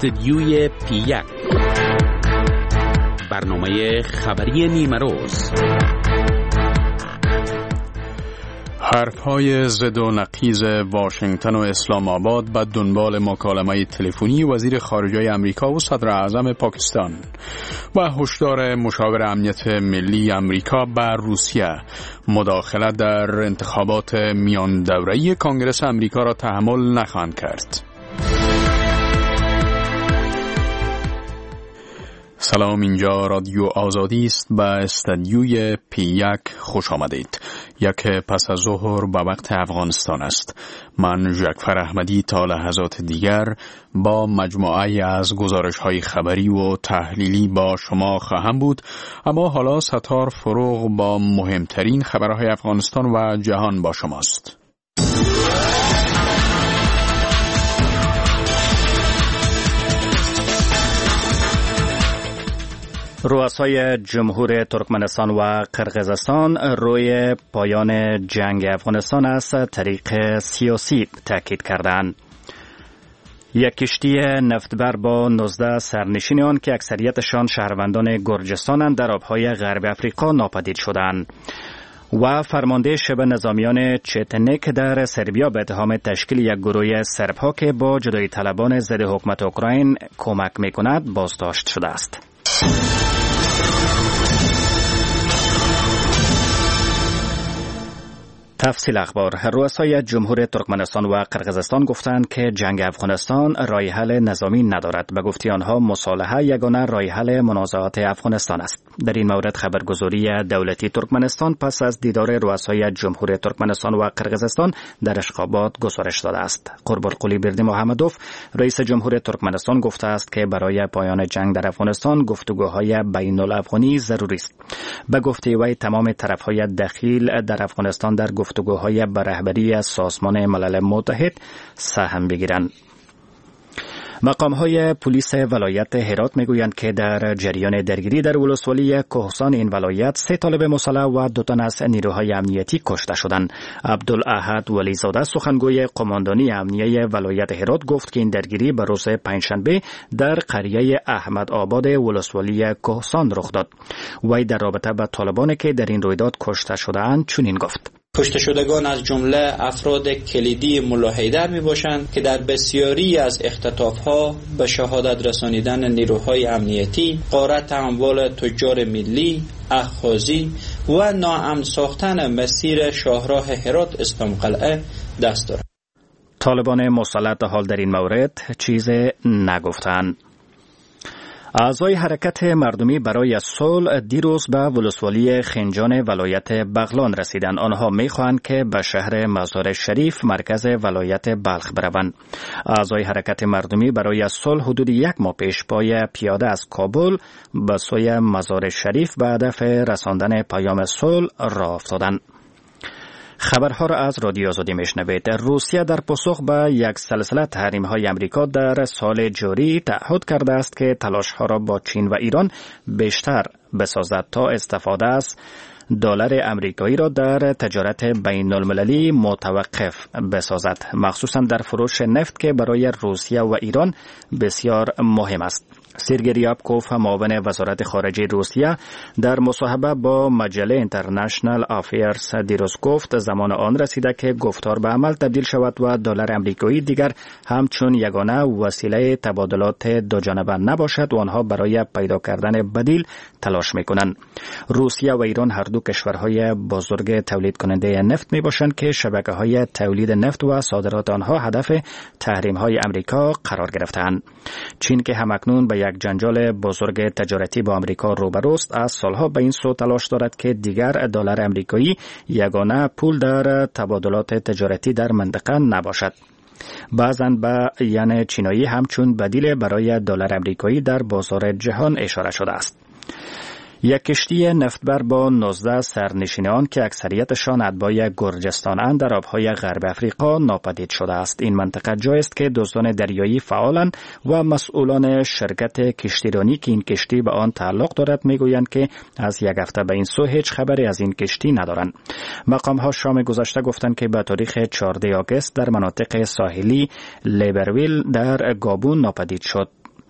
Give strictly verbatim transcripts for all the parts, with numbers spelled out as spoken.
استدیوی پی یک، برنامه خبری نیمه روز. حرف‌های ضد و نقیض واشنگتن و اسلام آباد به دنبال مکالمه تلفنی وزیر خارجه آمریکا و صدر اعظم پاکستان و هشدار مشاور امنیت ملی آمریکا بر روسیه مداخله در انتخابات میان دوره‌ای کنگره آمریکا را تحمل نخواهند کرد. سلام، اینجا رادیو آزادی است. به استدیوی پی یک خوش آمدید. یک پس از ظهر به وقت افغانستان است. من جعفر احمدی تا لحظات دیگر با مجموعه از گزارش‌های خبری و تحلیلی با شما خواهم بود، اما حالا ستار فروغ با مهمترین خبرهای افغانستان و جهان با شماست. رؤسای جمهور ترکمنستان و قرقیزستان روی پایان جنگ افغانستان از طریق سیاسی تاکید کردند. یک کشتی نفتبر با نوزده سرنشین آن که اکثریتشان شهروندان گرجستانند در آبهای غرب افریقا ناپدید شدند. و فرمانده شبه نظامیان چتنک در سربیا به اتهام تشکیل یک گروه سربها که با جدایی طلبان ضد حکومت اوکراین کمک می‌کند بازداشت شده است. تفصیل اخبار. رؤسای جمهور ترکمنستان و قرقیزستان گفتند که جنگ افغانستان راه حل نظامی ندارد. به گفته آنها مصالحه یگانه راه حل منازعات افغانستان است. در این مورد خبرگزاری دولتی ترکمنستان پس از دیدار رؤسای جمهور ترکمنستان و قرقیزستان در اشخابات گزارش داده است. قربالقلی برده محمدوف رئیس جمهور ترکمنستان گفته است که برای پایان جنگ در افغانستان گفتگوهای بین الافغانی ضروری است. به گفته وی تمام طرفهای دخیل در افغانستان در گفتگوهای به رهبری از سازمان ملل متحد سهم بگیرند. مقام‌های پلیس ولایت هرات میگویند که در جریان درگیری در ولسوالی کهسان این ولایت سه طالب مسلح و دو تن از نیروهای امنیتی کشته شدند. عبدالاحد ولیزاده سخنگوی قماندانی امنیه ولایت هرات گفت که این درگیری به روز پنجشنبه در قریه احمد آباد ولسوالی کهسان رخ داد. وی در رابطه با طالبانی که در این رویداد کشته شده‌اند چنین گفت: کشته شدگان از جمله افراد کلیدی ملا حیدر می باشند که در بسیاری از اختطاف‌ها به شهادت رسانیدن نیروهای امنیتی، غارت اموال تجار ملی، اخاذی و ناامن ساختن مسیر شاهراه هرات اسلام قلعه دست دارند. طالبان مسلح حال در این مورد چیز نگفتند. اعضای حرکت مردمی برای صلح دیروز به ولسوالی خنجان ولایت بغلان رسیدند. آنها می‌خواهند که به شهر مزار شریف مرکز ولایت بلخ بروند. اعضای حرکت مردمی برای صلح حدود یک ماه پیش پای پیاده از کابل به سوی مزار شریف به هدف رساندن پیام صلح راه افتادند. خبرها را از رادیو آزادی میشنوید. روسیه در پاسخ به یک سلسله تحریم‌های آمریکا در سال جاری تعهد کرده است که تلاش‌ها را با چین و ایران بیشتر بسازد تا استفاده از دلار آمریکایی را در تجارت بین المللی متوقف بسازد، مخصوصا در فروش نفت که برای روسیه و ایران بسیار مهم است. سرگئی ریابکوف معاون وزارت خارجه روسیه در مصاحبه با مجله اینترنشنال افیرز دیروز گفت زمان آن رسیده که گفتار به عمل تبدیل شود و دلار آمریکایی دیگر همچون یگانه وسیله تبادلات دو جانبه نباشد و آنها برای پیدا کردن بدیل تلاش میکنند. روسیه و ایران هر دو کشورهای بزرگ تولید کننده نفت می باشند که شبکه های تولید نفت و صادرات آنها هدف تحریم های آمریکا قرار گرفتند. چین که همکنون به یک جنجال بزرگ تجارتی با آمریکا روبروست از سالها به این سو تلاش دارد که دیگر دلار آمریکایی یگانه پول در تبادلات تجارتی در منطقه نباشد. بعضاً به ین چینایی همچون بدیل برای دلار آمریکایی در بازار جهان اشاره شده است. یک کشتی نفتبر با نوزده سرنشینان که اکثریتشان اتباع گرجستان‌اند در آبهای غرب افریقا ناپدید شده است. این منطقه جایی است که دزدان دریایی فعالند و مسئولان شرکت کشتیرانی که این کشتی به آن تعلق دارد میگویند که از یک هفته به این سو هیچ خبری از این کشتی ندارند. مقام‌ها شام گذشته گفتند که به تاریخ چهاردهم آگوست در مناطق ساحلی لیبرویل در گابون ناپدید شد.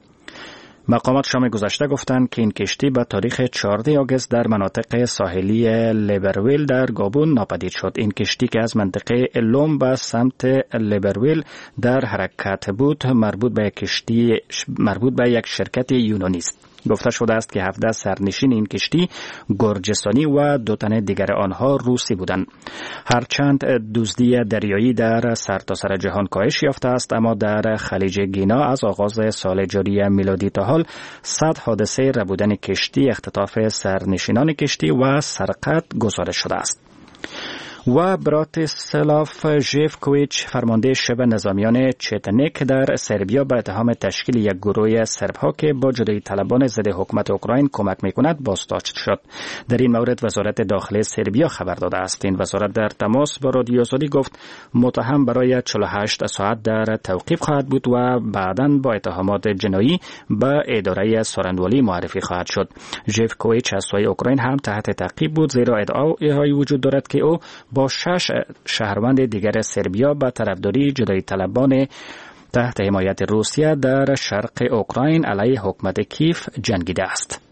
مقامات شام گذشته گفتند که این کشتی به تاریخ چهاردهم آگوست در مناطق ساحلی لیبرویل در گابون ناپدید شد. این کشتی که از منطقه لوم به سمت لیبرویل در حرکت بود مربوط به کشتی مربوط به یک شرکت یونانی است. گفته شده است که هفده سرنشین این کشتی گرجستانی و دو تن دیگر آنها روسی بودند. هرچند دزدی دریایی در سرتاسر جهان کاهش یافته است، اما در خلیج گینا از آغاز سال جاری میلادی تا حال صد حادثه ربودن کشتی، اختطاف سرنشینان کشتی و سرقت گزارش شده است. و براتیسلاف ژیفکویچ فرمانده شبه نظامیان چتنیک در سربیا به اتهام تشکیل یک گروه سربها که با جدایی طلبان ضد حکومت اوکراین کمک میکند بازداشت شد. در این مورد وزارت داخلی سربیا خبر داده است. این وزارت در تماس با رادیو آزادی گفت متهم برای چهل و هشت ساعت در توقیف خواهد بود و بعداً با اتهامات جنایی به اداره سارندوالی معرفی خواهد شد. ژیفکویچ از سوی اوکراین هم تحت تعقیب بود، زیرا ادعاهایی وجود دارد که او با شش شهروند دیگر سربیا به طرفداری جدایی طلبان تحت حمایت روسیه در شرق اوکراین علیه حکومت کیف جنگیده است.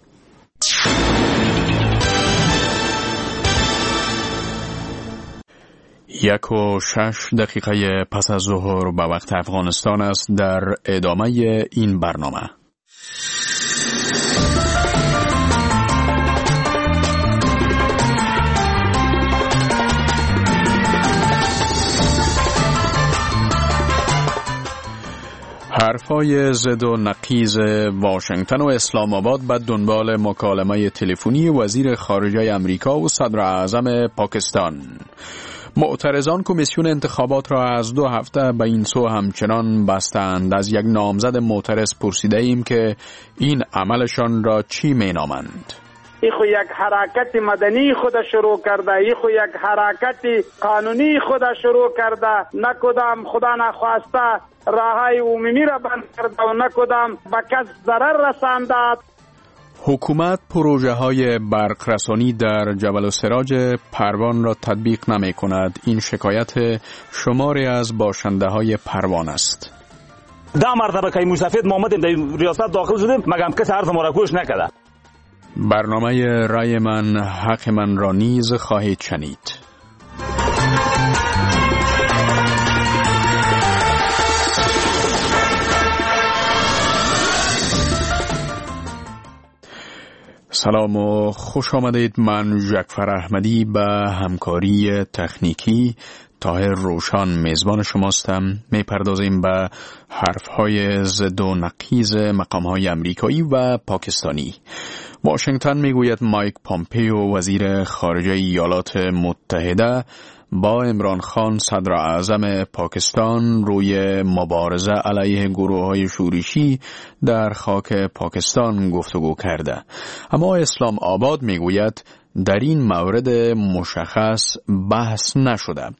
یک و شش دقیقه پس از ظهر به وقت افغانستان است. در ادامه این برنامه حرفای ضد و نقیض واشنگتن و اسلام آباد به دنبال مکالمه تلفنی وزیر خارجه امریکا و صدر اعظم پاکستان. معترضان کمیسیون انتخابات را از دو هفته به این سو همچنان بستند. از یک نامزد معترض پرسیده ایم که این عملشان را چی می نامند؟ ای خو یک حرکت مدنی خود شروع کرده، ای خو یک حرکت قانونی خود شروع کرده، نه کدام خدا نخواسته راههای عمومی را بند کرده و نه کدام به کس ضرر رسانده. حکومت پروژه های برق رسانی در جبل السراج پروان را تطبیق نمی کند. این شکایت شماری از باشنده های پروان است. ده مرتبه که مسافت ما آمدیم در ریاست داخل شدیم مگم کسی عرض ما را گوش نکرده. برنامه رای من حق من را نیز خواهید شنید. سلام و خوش آمدید. من جعفر احمدی به همکاری تکنیکی طاهر روشان میزبان شماستم. میپردازیم به حرفهای ضد و نقیض مقامهای امریکایی و پاکستانی. واشنگتن میگوید مایک پامپیو وزیر خارجه ایالات متحده با عمران خان صدر اعظم پاکستان روی مبارزه علیه گروه‌های شورشی در خاک پاکستان گفتگو کرده. اما اسلام آباد میگوید در این مورد مشخص بحث نشده.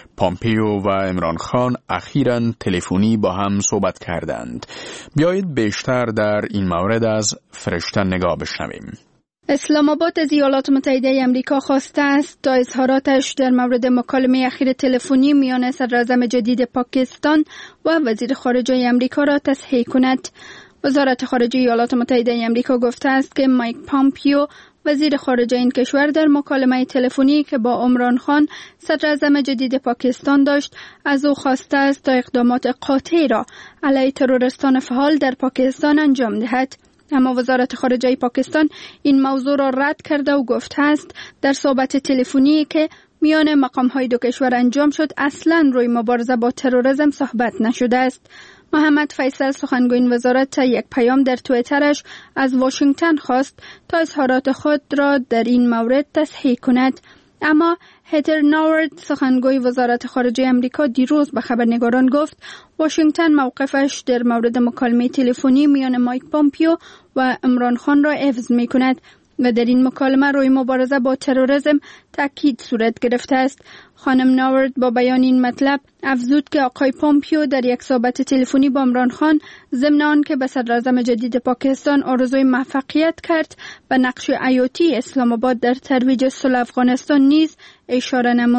پامپیو و عمران خان اخیراً تلفنی با هم صحبت کردند. بیایید بیشتر در این مورد از فرشته نگاه بشنویم. اسلام آباد از ایالات متحده آمریکا خواسته است تا اظهاراتش در مورد مکالمه اخیر تلفنی میان صدراعظم جدید پاکستان و وزیر خارجه آمریکا را تصحیح کند. وزارت خارجه ایالات متحده آمریکا گفته است که مایک پامپیو وزیر خارجه این کشور در مکالمه تلفنی که با عمران خان صدراعظم جدید پاکستان داشت از او خواسته است تا اقدامات قاطع را علیه تروریستان فعال در پاکستان انجام دهد. اما وزارت خارجه پاکستان این موضوع را رد کرده و گفته است در صحبت تلفنی که میان مقام‌های دو کشور انجام شد اصلاً روی مبارزه با تروریسم صحبت نشده است. محمد فیصل سخنگوی این وزارت یک پیام در توییترش از واشنگتن خواست تا اظهارات خود را در این مورد تصحیح کند. اما هتر ناورد سخنگوی وزارت خارجه آمریکا دیروز به خبرنگاران گفت واشنگتن موقفش در مورد مکالمه تلفنی میان مایک پامپیو و عمران خان را حفظ می کند و در این مکالمه روی مبارزه با تروریسم تاکید صورت گرفته است. خانم ناورد با بیان این مطلب افزود که آقای پامپیو در یک صحبت تلفنی با عمران خان ضمن آنکه به صدراعظم جدید پاکستان آرزوی موفقیت کرد به نقش حیاتی اسلام آباد در ترویج صلح افغانستان نیز اشاره نمود.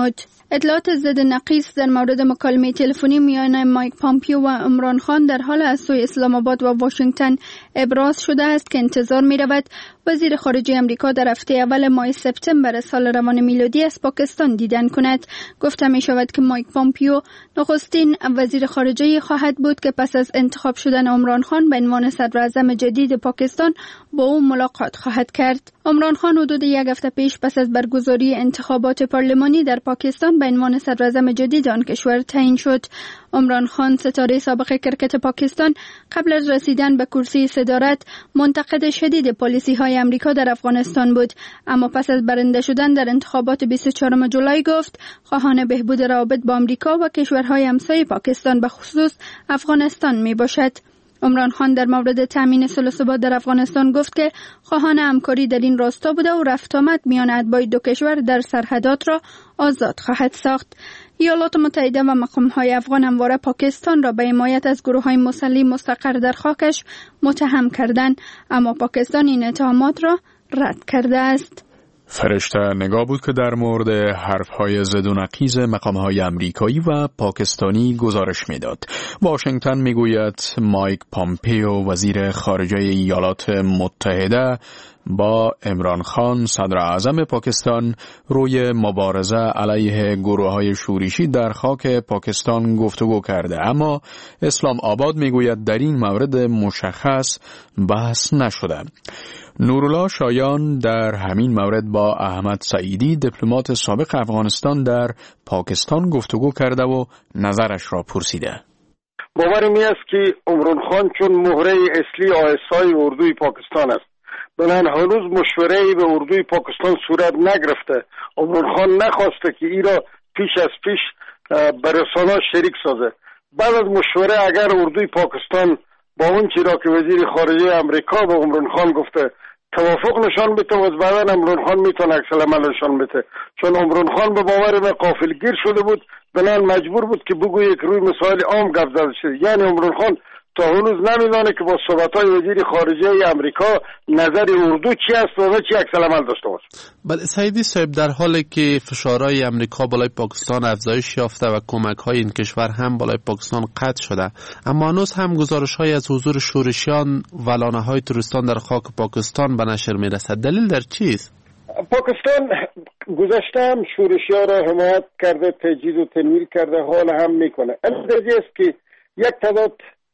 اطلاعات ضد نقیص در مورد مکالمه تلفنی میان مایک پامپیو و عمران خان در حال از سوی اسلام آباد و واشنگتن ابراز شده است که انتظار می رود وزیر خارجه امریکا در هفته اول ماه سپتامبر سال روان میلادی از پاکستان دیدن کند. گفته می شود که مایک پامپیو نخستین وزیر خارجه خواهد بود که پس از انتخاب شدن عمران خان به عنوان صدر اعظم جدید پاکستان با او ملاقات خواهد کرد. عمران خان حدود یک هفته پیش پس از برگزاری انتخابات پارلمانی در پاکستان به عنوان صدر اعظم جدید آن کشور تعیین شد. عمران خان ستاره سابق کرکت پاکستان قبل از رسیدن به کرسی صدارت منتقد شدید پالیسی های امریکا در افغانستان بود، اما پس از برنده شدن در انتخابات بیست و چهارم جولای گفت خواهان بهبود روابط با امریکا و کشورهای همسایه پاکستان به خصوص افغانستان می باشد. عمران خان در مورد تامین صلح و ثبات در افغانستان گفت که خواهان همکاری در این راستا بوده و رفت آمد میان اتباع دو کشور در سرحدات را آزاد خواهد ساخت. ایالات متحده و مقام‌های افغان همواره پاکستان را به حمایت از گروه‌های مسلح مستقر در خاکش متهم کردند، اما پاکستان این اتهامات را رد کرده است. فرشته نگاه بود که در مورد حرف‌های ضد و نقیض مقام‌های امریکایی و پاکستانی گزارش می‌داد. واشنگتن می‌گوید مایک پامپیو وزیر خارجه ایالات متحده با عمران خان صدر اعظم پاکستان روی مبارزه علیه گروه‌های شورشی در خاک پاکستان گفتگو کرده، اما اسلام آباد می‌گوید در این مورد مشخص بحث نشده. نورالله شایان در همین مورد با احمد سعیدی دیپلمات سابق افغانستان در پاکستان گفتگو کرده و نظرش را پرسیده. باورم است که عمران خان چون مهره اصلی آیسای اردوی پاکستان است، بنان هنوز مشوره‌ای به اردوی پاکستان صورت نگرفته. عمران خان نخواسته که ای را پیش از پیش به رسانه شریک سازه. بعد از مشوره اگر اردوی پاکستان با اون چیزی که وزیر خارجه امریکا به عمران خان گفته توافق نشان بده و بعدا عمران خان میتونه عکس العمل نشان بده، چون عمران خان به باور به غافلگیر شده بود، بنان مجبور بود که بگویه که روی مسائل عام گپ زده شده. یعنی عمران خان تا هنوز نمیدانه که با صحبت‌های وزیر خارجه امریکا نظر اردو چی است و چی عکس العمل داشته باشه. بله سعیدی صاحب، در حالی که فشارهای امریکا بالای پاکستان افزایش یافته و کمک‌های این کشور هم بالای پاکستان قطع شده، اما هنوز هم گزارش‌های از حضور شورشیان و لانه‌های تروریستان در خاک پاکستان به نشر می‌رسد. دلیل در چیست؟ پاکستان گذشته هم شورشی‌ها را حمایت کرده، تجهیز و تمویل کرده، حال هم میکنه. البته است که یک تعداد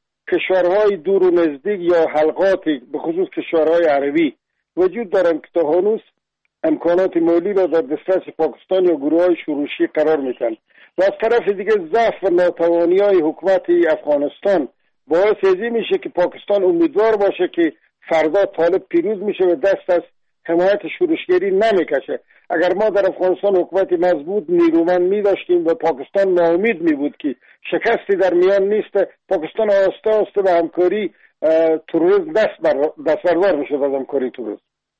کشورهای دور و نزدیک یا حلقاتی به خصوص کشورهای عربی وجود دارند که تا هنوز امکانات مالی را در دسترس پاکستان یا گروه‌های شورشی قرار میدن و از طرف دیگه ضعف و ناتوانی‌های حکومت افغانستان باعث ازی میشه که پاکستان امیدوار باشه که فردا طالب پیروز میشه و دست از حمایت شورشگری نمیکشه. اگر ما در افغانستان حکومت مضبوط نیرومند می داشتیم و پاکستان ناامید می بود که شکستی در میان نیست، پاکستان آسته آسته به همکاری تروریسم دست بر دست بردار می شد از همکاری تروریسم.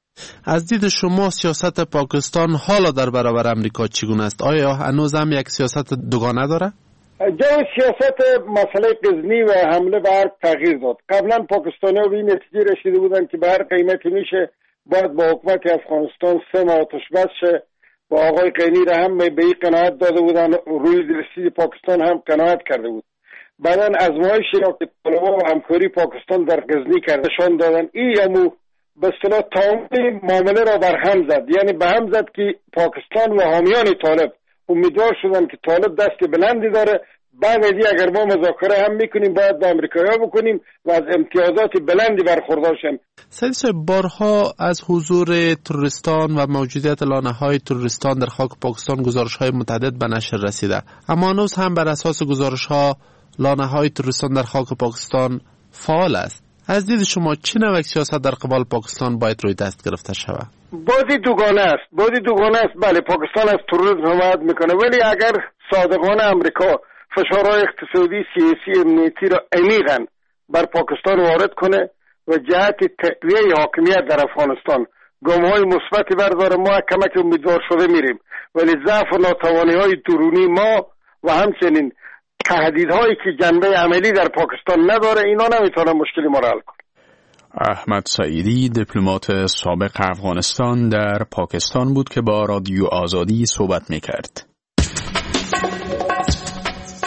از دید شما سیاست پاکستان حالا در برابر امریکا چگونه است؟ آیا هنوز هم یک سیاست دوگانه داره؟ جای سیاست مسئله غزنی و حمله به ارگ تغییر داد. قبلا پاکستانی‌ها به این نتیجه رسیده بودند که به هر قیمتی میشه باید با حکومت افغانستان سه ماه آتش بس شه. با آقای غنی را هم به این قناعت داده بودن، روی رسید پاکستان هم قناعت کرده بود. بعدا ازمایشی را که طالبان و همکاری پاکستان در غزنی کردشان دادن، این امو به اصطلاح تمام معامله را بر هم زد. یعنی به هم زد که پاکستان و حامیان طالب امیدوار شدن که طالب دست بلندی داره، بعد از این اگر ما مذاکره هم میکنیم باید با امریکایی‌ها بکنیم و از امتیازات بلندی برخوردار شیم. سعید صاحب، بارها از حضور تروریستان و موجودیت لانه‌های تروریستان در خاک پاکستان گزارش‌های متعدد به نشر رسیده، اما هنوز هم بر اساس گزارش‌ها لانه‌های تروریستان در خاک پاکستان فعال است. از دید شما چه نوع سیاست در قبال پاکستان باید روی دست گرفته شود؟ بازی دوگانه است. بازی دوگانه است. بله، پاکستان از تروریسم حمایت میکنه، ولی اگر صادقانه امریکا فشارهای اقتصادی، سیاسی، امنیتی را عمیقاً بر پاکستان وارد کنه و جهت تقویه حاکمیت در افغانستان گام‌های مثبتی برداره، ما کمک امیدوار شده میریم. ولی ضعف و ناتوانی‌های درونی ما و همچنین تهدیدهایی که جنبه عملی در پاکستان نداره، اینا نمیتونه مشکلی ما را حل کنه. احمد سعیدی دیپلمات سابق افغانستان در پاکستان بود که با رادیو آزادی صحبت میکرد.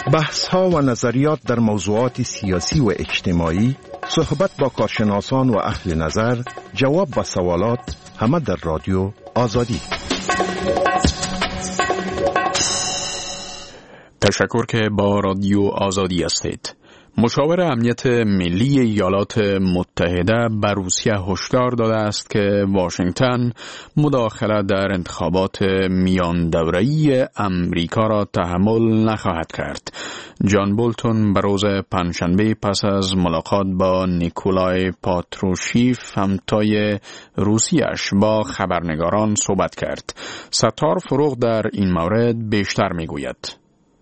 بحث‌ها و نظریات در موضوعات سیاسی و اجتماعی، صحبت با کارشناسان و اهل نظر، جواب به سوالات، همه در رادیو آزادی. تشکر که با رادیو آزادی هستید. مشاور امنیت ملی ایالات متحده به روسیه هشدار داده است که واشنگتن مداخله در انتخابات میان دوره‌ای امریکا را تحمل نخواهد کرد. جان بولتون به روز پنجشنبه پس از ملاقات با نیکولای پاتروشیف همتای روسیش با خبرنگاران صحبت کرد. ستار فروغ در این مورد بیشتر میگوید.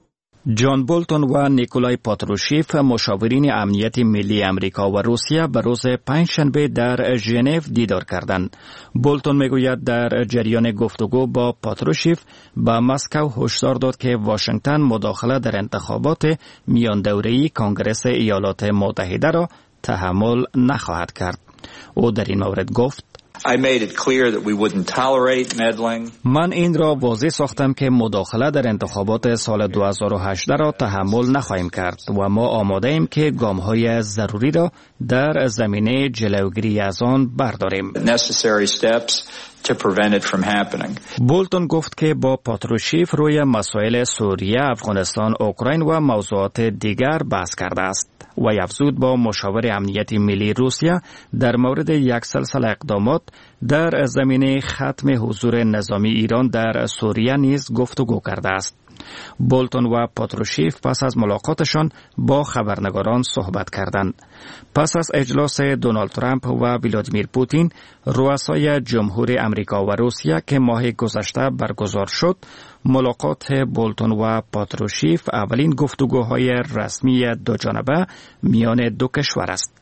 جان بولتون و نیکولای پاتروشیف مشاورین امنیت ملی امریکا و روسیه به روز پنجشنبه در ژنو دیدار کردند. بولتون میگوید در جریان گفتگو با پاتروشیف به مسکو هشدار داد که واشنگتن مداخله در انتخابات میان دوره‌ای کنگره ایالات متحده را تحمل نخواهد کرد. او در این مورد گفت: I made it clear that we wouldn't tolerate meddling. من این را واضح ساختم که مداخله در انتخابات سال دو هزار و هجده را تحمل نخواهیم کرد و ما آماده ایم که گام‌های ضروری را در زمینه جلوگیری از آن برداریم. Necessary steps to prevent it from happening. بولتون گفت که با پاتروشیف روی مسائل سوریه، افغانستان، اوکراین و موضوعات دیگر بحث کرده است و افزود با مشاور امنیت ملی روسیه در مورد یک سلسله اقدامات در زمینه ختم حضور نظامی ایران در سوریه نیز گفتگو کرده است. بولتون و پاتروشیف پس از ملاقاتشان با خبرنگاران صحبت کردند. پس از اجلاس دونالد ترامپ و ولادیمیر پوتین، رؤسای جمهور امریکا و روسیه که ماه گذشته برگزار شد، ملاقات بولتون و پاتروشیف اولین گفتگوهای رسمی دو جانبه میان دو کشور است.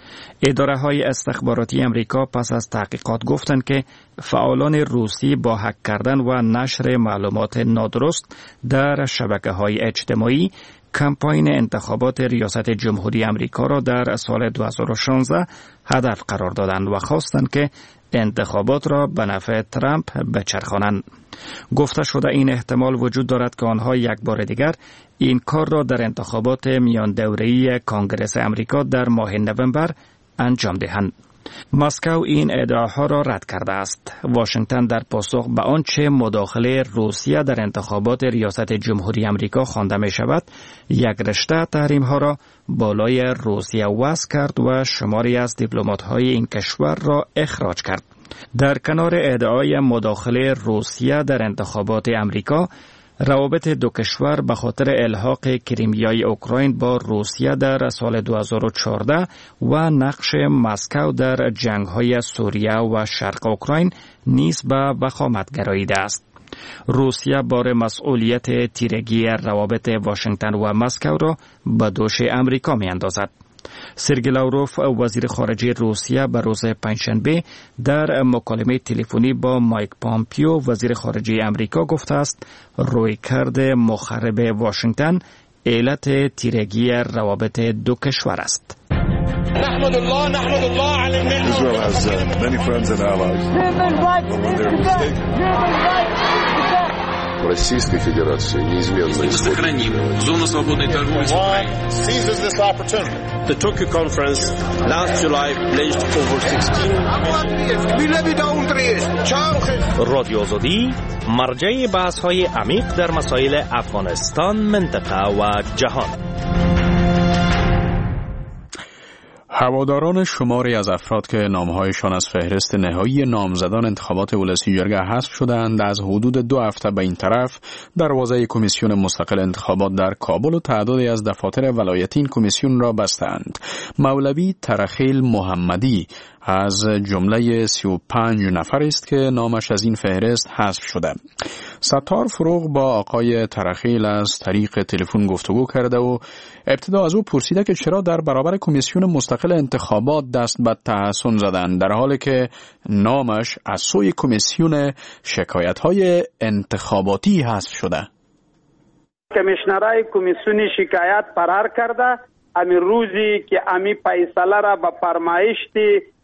اداره های استخباراتی امریکا پس از تحقیقات گفتند که فعالان روسی با هک کردن و نشر معلومات نادرست در شبکه های اجتماعی کمپاین انتخابات ریاست جمهوری امریکا را در سال دو هزار و شانزده هدف قرار دادند و خواستند که انتخابات را به نفع ترامپ بچرخانند. گفته شده این احتمال وجود دارد که آنها یک بار دیگر این کار را در انتخابات میان دوره‌ای کنگره امریکا در ماه نوامبر انجام دهند. مسکو این ادعاها را رد کرده است. واشنگتن در پاسخ به آنچه مداخله روسیه در انتخابات ریاست جمهوری امریکا خوانده می شود، یک رشته تحریم ها را بالای روسیه وضع کرد و شماری از دیپلمات های این کشور را اخراج کرد. در کنار ادعای مداخله روسیه در انتخابات امریکا، روابط دو کشور به خاطر الحاق کریمیای اوکراین با روسیه در سال دو هزار و چهارده و نقش مسکو در جنگ‌های سوریه و شرق اوکراین نیز به وخامت گراییده است. روسیه بار مسئولیت تیرگی روابط واشنگتن و مسکو را به دوش امریکا می‌اندازد. سرگئی لاوروف وزیر خارجه روسیه به روز پنجشنبه در مکالمه تلفنی با مایک پامپیو وزیر خارجه امریکا گفته است رویکرد مخرب واشنگتن علت تیرگی روابط دو کشور است. نحمد الله نحمد الله علی النعمة. Israel has uh, many friends and allies. When they're mistaken. Российской Федерации неизменно сохраним зону свободной торговли с Украиной. Seizes this opportunity. The Tokyo conference last July pledged over sixteen رادیو آزادی مرجع بحث‌های عمیق در مسائل افغانستان، منطقه و جهان. هواداران شماری از افراد که نامهایشان از فهرست نهایی نامزدان انتخابات ولسی جرگه حذف شدند از حدود دو هفته به این طرف دروازه کمیسیون مستقل انتخابات در کابل و تعدادی از دفاتر ولایتی این کمیسیون را بستند. مولوی ترخیل محمدی از جمله سی و پنج نفر است که نامش از این فهرست حذف شده. ستار فروغ با آقای ترخیل از طریق تلفن گفتگو کرده و ابتدا از او پرسیده که چرا در برابر کمیسیون مستقل انتخابات دست به تحسن زدن در حالی که نامش از سوی کمیسیون شکایت‌های انتخاباتی حذف شده. کمیشنرای کمیسیون شکایت فرار کرده. امی روزی که امی فیصله را به فرمایشت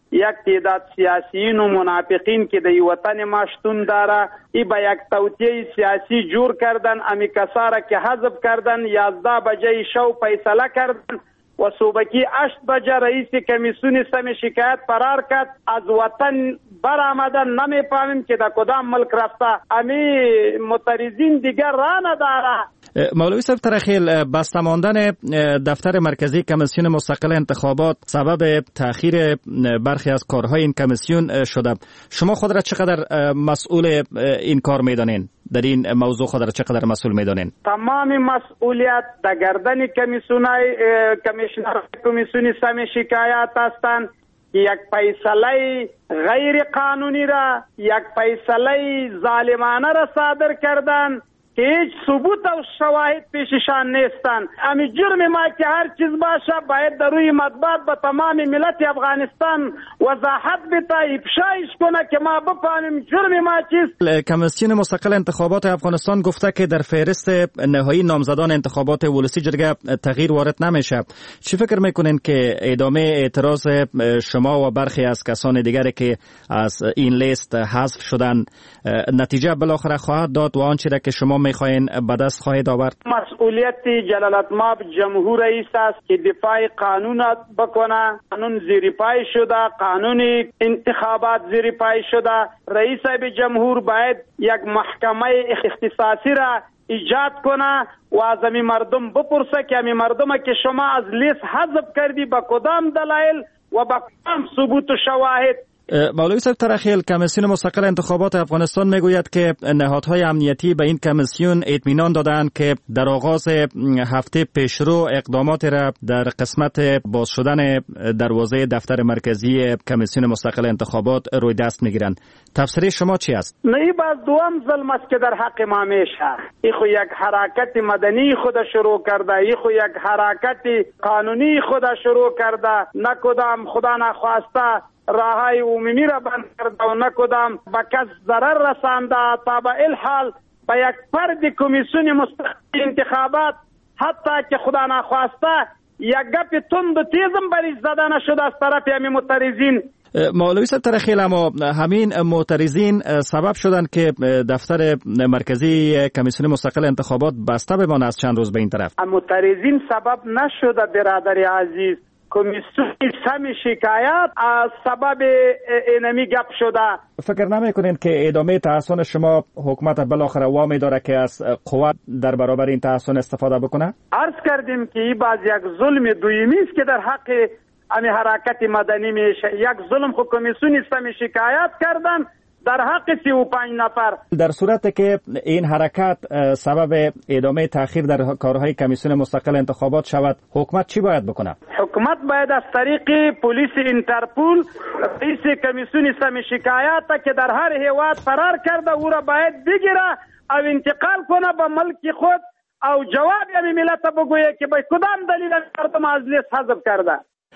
یک تعداد سیاسیین و منافقین که در وطن ما شتون داره، ای با یک توطئه سیاسی جور کردن، امی کسا که حذف کردن، یازده بجه شو فیصله کردن و صوبکی هشت بجه رئیس کمیسیون سم شکایت فرار کرد، از وطن برآمدن. نمیفهمیم که در کدام ملک رفته. امی معترضین دیگر راه نداره. مولوی صاحب ترخیل، بسته ماندن دفتر مرکزی کمیسیون مستقل انتخابات سبب تأخیر برخی از کارهای این کمیسیون شده. شما خود را چقدر مسئول این کار میدانین؟ در این موضوع خود را چقدر مسئول میدانین؟ تمام مسئولیت در گردن کمیسیونای کمیشنر کمیسیون سم شکایت هستند. یک فیصله غیر قانونی را، یک فیصله ظالمانه را صادر کردن که هیچ ثبوت و شواهد پیششان نیستن. امی جرم ما که هر چیز باشه باید در روی مطبوعات به تمام ملت افغانستان وضاحت بده، افشایش کنه که ما بفهمیم جرم ما چیست. کمیسیون مستقل انتخابات افغانستان گفته که در فهرست نهایی نامزدان انتخابات ولسی جرگه تغییر وارد نمیشه. چی فکر میکنین که ادامه اعتراض شما و برخی از کسان دیگری که از این لیست حذف شدن نتیجه بالاخره خواهد داد و آنچه را که شما میخواین به دست خواهید آورد؟ مسئولیت جلالتمآب جمهور رئیس است که دفاع قانون بکنه. قانون زیر پای شده، قانون انتخابات زیر پای شده. رئیس جمهور باید یک محکمه اختصاصی را ایجاد کنه و از امی مردم بپرسه که امی مردم که شما از لیست حذف کردی با کدام دلایل و با کدام ثبوت و شواهد. مولوی صاحب ترخیل، کمیسیون مستقل انتخابات افغانستان میگوید که نهادهای امنیتی به این کمیسیون اطمینان دادند که در آغاز هفته پیشرو اقدامات را در قسمت باز شدن دروازه دفتر مرکزی کمیسیون مستقل انتخابات روی دست میگیرند. تفسیر شما چی است؟ نه باز دوام ظلم است که در حق ما میشه. ای خو یک حرکت مدنی خود شروع کرده، ای خو یک حرکت قانونی خود شروع کرده، نه کدام خدا نخواسته راهای عمومی را بند کرده و نه کدام به کس ضرر رسانده. تا به این حال به یک فرد کمیسیون مستقل انتخابات حتی که خدا نخواسته یک گپ تند و تیزم بریش زده نشده از طرف همین معترضین. مولوی صاحب ترخیل، اما همین معترضین سبب شدند که دفتر مرکزی کمیسیون مستقل انتخابات بسته بمانه از چند روز به این طرف. معترضین سبب نشده برادر عزیز. کمیسیون سم شکایت از سبب اینمی گپ شده. فکر نمیکنین که ادامه تحصن شما حکومت بالاخره وامی داره که از قوت در برابر این تحصن استفاده بکنه؟ عرض کردیم که این باز یک ظلم دویمی است که در حق امی حرکت مدنی میشه. یک ظلم خود کمیسیون سم شکایت کردن در حق سی و پنج نفر. در صورت که این حرکت سبب ادامه تأخیر در کارهای کمیسیون مستقل انتخابات شود، حکومت چی باید بکنه؟ حکومت باید از طریق پلیس انترپول رئیس کمیسیون سم شکایت که در هر هیواد فرار کرده او را باید بگیره او انتقال کنه به ملک خود او جواب یعنی ملت بگویه که به کدام دلیل مردم از لیست حذف کرده.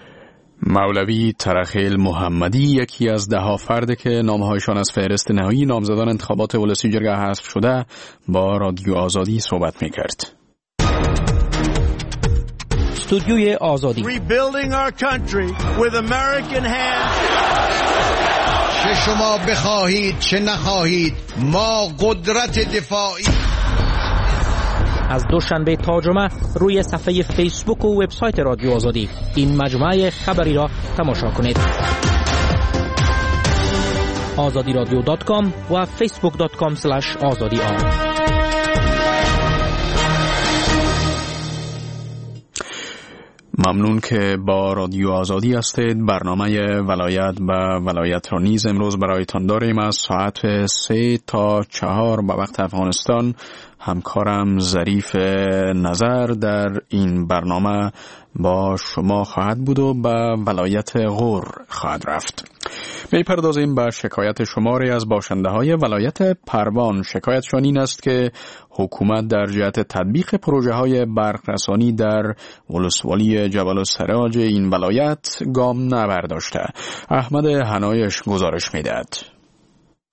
مولوی ترخیل محمدی، یکی از ده ها فرد که نامهایشان از فهرست نهایی نامزدان انتخابات ولسی جرگه حذف شده، با رادیو آزادی صحبت می‌کرد. استودیوی آزادی. Rebuilding our country with American hands. چه شما بخواهید چه نخواهید ما قدرت دفاعی. از دوشنبه تا جمعه روی صفحه فیسبوک و وبسایت رادیو آزادی این مجموعه خبری را تماشا کنید. آزادی رادیو دات کام و فیسبوک دات کام اسلش آزادی آر. ممنون که با رادیو آزادی هستید. برنامه ولایت به ولایت را نیز امروز برایتان داریم. از ساعت سه تا چهار به وقت افغانستان همکارم ظریف نظر در این برنامه با شما خواهد بود و به ولایت غور خواهد رفت. میپردازیم به شکایت شماری از باشنده های ولایت پروان. شکایتشان این است که حکومت در جهت تطبیق پروژه های برقرسانی در ولسوالی جبل السراج این ولایت گام نبرداشته. احمد حنایش گزارش میدهد.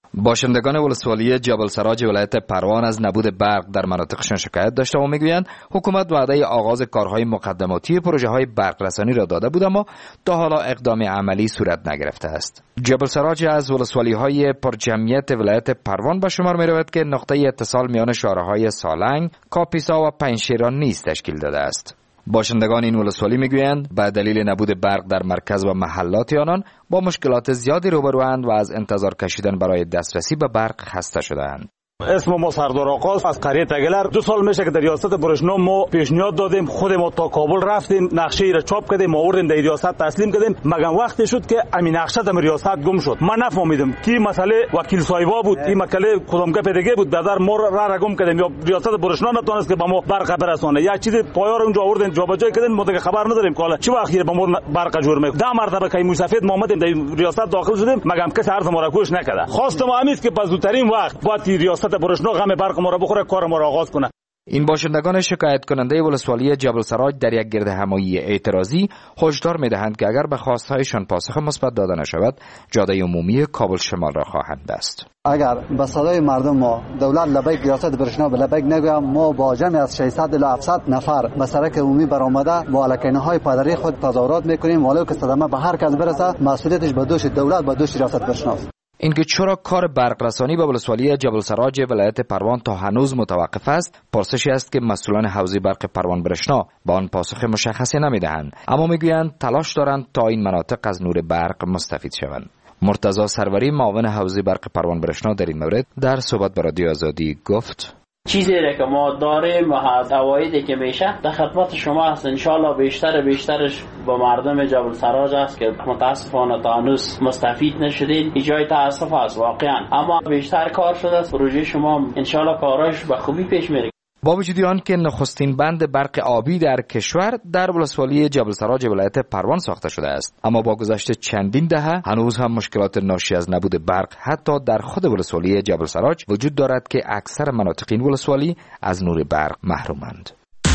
باشندگان ولسوالی جبل سراج ولایت پروان از نبود برق در مناطقشان شکایت داشته و میگویند حکومت وعده آغاز کارهای مقدماتی پروژه های برق رسانی را داده بود اما تا حالا اقدام عملی صورت نگرفته است. جبل سراج از ولسوالی های پرجمعیت ولایت پروان به شمار می رود که نقطه اتصال میان شهرهای سالنگ، کاپیسا و پنجشیران نیز تشکیل داده است. باشندگان این ولسوالی میگویند به دلیل نبود برق در مرکز و محلات آنان با مشکلات زیادی روبروند و از انتظار کشیدن برای دسترسی به برق خسته شده‌اند. اسم ما سردار آقاست از قریه تگلر. دو سال میشه که در ریاست برشنا ما پیشنهاد دادیم، خود ما تا کابل رفتیم، نقشه ای را چاپ کردیم، آوردیم در ریاست تسلیم کردیم، مگر وقتی شد که امین نقشه در ریاست گم شد. من نفهمیدم کی مسئله وکیل صاحبا بود، این مسئله کدام گپ دیگه بود، بدر ما را را گم کردیم یا ریاست برشنا نتونست که به ما برق برسونه، یا چیز پایار اونجا آوردن جابجا کردن، ما دیگه خبر نداریم که حالا چه وقتی به ما برق جور میکنه. ده مرتبه که موسفید ما اومدیم در ریاست داخل شدیم، مگر کسی عرض ما را گوش نکرده. خواست ما همیست که به زودترین وقت باید ریاست برشنا غم برق ما را بخوره، کار ما را آغاز کنه. این باشندگان شکایت کننده ولسوالی جبل سراج در یک گرد همایی اعتراضی هشدار می‌دهند که اگر به خواست‌هایشان پاسخ مثبت داده نشود، جاده عمومی کابل شمال را خواهند بست. اگر به صدای مردم ما دولت لبیک ریاست برشنا به لبیک نگویم، ما با جمع از ششصد الی هفتصد نفر به سرک عمومی برآمده با الکینه‌های پدری خود تظاهرات می‌کنیم، ولو که صدمه به هر کس برسه مسئولیتش به دوش دولت به دوش ریاست برشناست. اینکه چرا کار برق رسانی به ولسوالی جبل سراج ولایت پروان تا هنوز متوقف است، پرسشی است که مسئولان حوزه برق پروان برشنا با آن پاسخ مشخصی نمیدهند، اما میگویند تلاش دارند تا این مناطق از نور برق مستفید شوند. مرتضی سروری معاون حوزه برق پروان برشنا در این مورد در صحبت با رادیو آزادی گفت: چیزی را که ما داریم و عوایدی که میشه در خدمت شما است. انشالله بیشتر بیشترش با مردم جبل سراج است که متاسفانه تا هنوز مستفید نشدید. این جای تاسف است واقعا، اما بیشتر کار شده است. پروژه شما انشالله کاراش به خوبی پیش میره. با وجود آن که نخستین بند برق آبی در کشور در ولسوالی جبل سراج ولایت پروان ساخته شده است، اما با گذشت چندین دهه هنوز هم مشکلات ناشی از نبود برق حتی در خود ولسوالی جبل سراج وجود دارد که اکثر مناطق این ولسوالی از نور برق محرومند.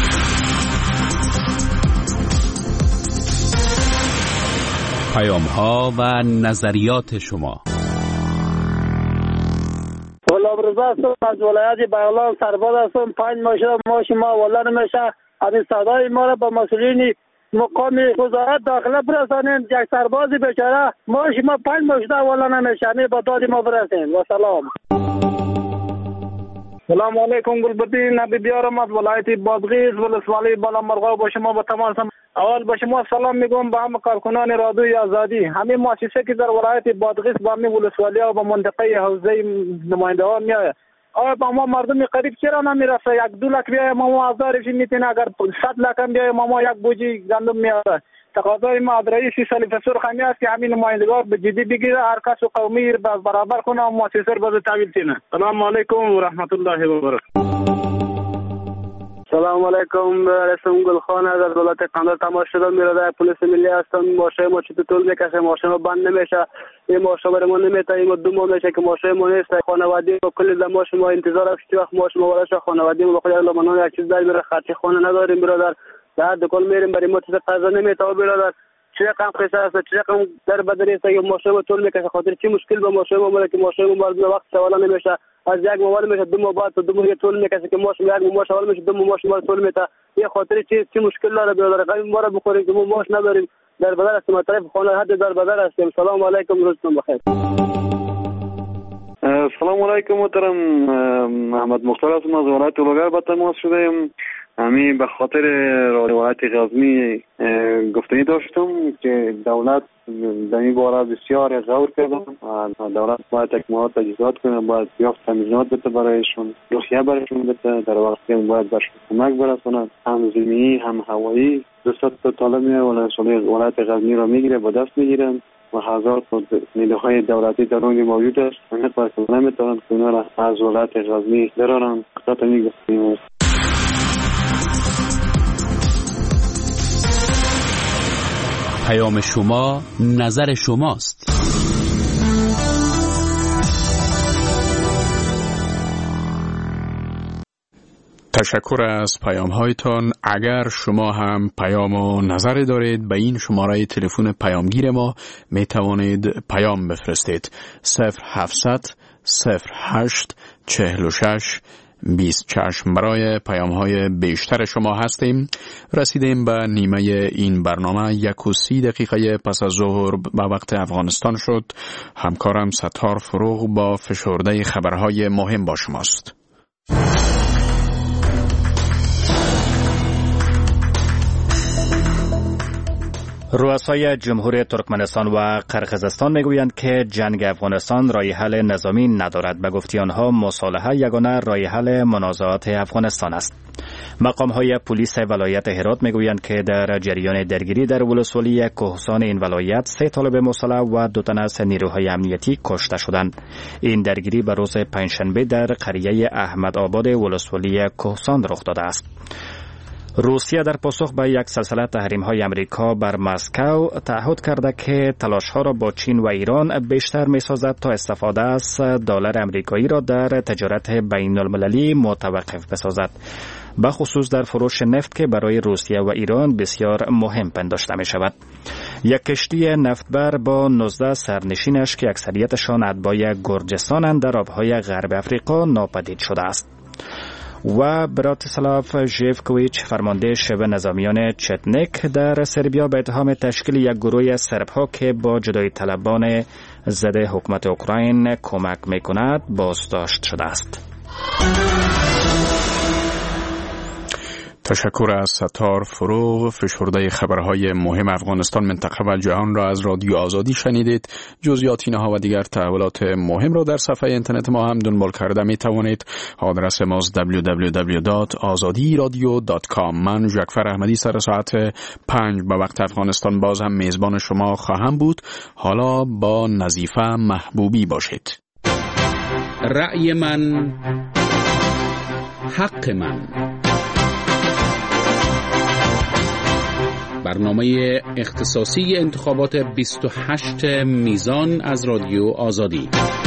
پیام‌ها و نظریات شما. غلامرضا هستم از ولایت بغلان، سرباز هستم. پنج ماه شده ماش ما والا نمیشه. همین صدای ما را به مسئولین مقام وزارت داخله برسانیم. یک سرباز بیچاره ماش ما پنج ماه شده والا نمیشه، همین با داد ما برسیم. و سلام. سلام علیکم. گلبدین نبی بیارم از ولایت بادغیس ولسوالی بالا مرغا با شما با تمام. اول به شما سلام میگم به همه کارکنان رادیوی آزادی. همین مؤسسه که در ولایت بادغیس با همین ولسوالی و با منطقه حوزه نماینده ها میاد، آیا با ما مردم قریب چرا نمیرسه؟ یک دو لک بیای ما آزارش میتونه، اگر صد لک هم بیای ما یک بوجی گندم میاره. تقاضای ما از رئیس سلیف سرخمی است که همین نمایندگان به جدی بگیره، هر کس و قومی را برابر کنه و مؤسسه را به تحویل کنه. سلام علیکم و رحمت الله و برکاته. سلام علیکم. رسم گلخان از دولت قندار تماس شده میراده پلیس ملی هستم. ماشه ما چطور طول میکشه، ماشه ما بند نمیشه، این ماشه برای ما نمیته، این دو ماه میشه که ماشه ما نیست. خانوادگی ما کلی در ماشه ما انتظار است که وقت ماشه ما ورش خانوادگی ما بخواد لمنون یک چیز در میره، خرچی خانه نداریم برادر، در دکان میریم برای ما چیز قضا نمیته برادر. چه رقم قصه است، چه رقم در بدری است که ماشه ما طول میکشه، خاطر چی مشکل با ماشه ما مال که ماشه ما بعد وقت سوال نمیشه، از یک موال میشه دو ماه بعد دو ماه طول میکشه که ماشه یک ماه سوال میشه دو ماه ماشه ما طول میته. یه خاطر چی چی مشکل داره برادر؟ قبل ما را بخوریم که ما ماش نداریم، در بدر است، ما طرف خانه حد در بدر هستیم. سلام علیکم، روزتون بخیر. سلام علیکم محترم. محمد مختار هستم از ولایت اولوگر با تماس شدم. همین به خاطر روایت غزنی گفتنی داشتم که دولت در این باره بسیار غور کردن و دولت باید تکمیلات تجهیزات کنه، باید یافت تمرینات بده برایشون، روحیه برایشون بده، در وقتی باید برشون کمک برسونن، هم زمینی هم هوایی. دوست تا طالب ولایت غزنی را میگیره، با دست میگیرن و هزار نیروهای دولتی در اونجا موجود است. همه پس نمیتونن که اونا را از ولایت غزنی درارن. خطا میگفتیم. پیام شما نظر شماست. تشکر از پیام هایتان. اگر شما هم پیام و نظری دارید به این شماره تلفن پیامگیر ما می توانید پیام بفرستید. صفر هفتصد صفر هشت چهل و شش بیست چشم. برای پیام های بیشتر شما هستیم. رسیدیم به نیمه این برنامه. یک و سی دقیقه پس از ظهر به وقت افغانستان شد. همکارم ستار فروغ با فشرده خبرهای مهم با شماست. رؤسای جمهوری ترکمنستان و قرقیزستان میگویند که جنگ افغانستان راه حل نظامی ندارد. به گفته آنها مصالحه یگانه راه حل منازعات افغانستان است. مقام‌های پلیس ولایت هرات میگویند که در جریان درگیری در ولسوالی کهسان این ولایت سه طالب مسلح و دو تن از نیروهای امنیتی کشته شدند. این درگیری به روز پنجشنبه در قریه احمد آباد ولسوالی کهسان رخ داده است. روسیه در پاسخ به یک سلسله تحریم‌های امریکا بر مسکو تعهد کرده که تلاش‌ها را با چین و ایران بیشتر می‌سازد تا استفاده از دلار امریکایی را در تجارت بین‌المللی متوقف بسازد، به خصوص در فروش نفت که برای روسیه و ایران بسیار مهم پنداشته می‌شود. یک کشتی نفتبر با نوزده سرنشینش که اکثریتشان اتباع گرجستانند در آب‌های غرب افریقا ناپدید شده است. و براتیسلاف ژیوکویچ فرمانده شبه نظامیان چتنیک در سربیا به اتهام تشکیل یک گروه سربها که با جدایی طلبان ضد حکومت اوکراین کمک میکند بازداشت شده است. تشکر از ستار فروغ. فشرده خبرهای مهم افغانستان، منطقه و جهان را از رادیو آزادی شنیدید. جزئیات اینها و دیگر تحولات مهم را در صفحه اینترنت ما هم دنبال کرده می توانید. آدرس ماست دبلیو دبلیو دبلیو دات آزادی رادیو دات کام. من جعفر احمدی سر ساعت پنج به وقت افغانستان باز هم میزبان شما خواهم بود. حالا با نظیفه محبوبی باشید. رأی من حق من، برنامه اختصاصی انتخابات بیست و هشت میزان از رادیو آزادی.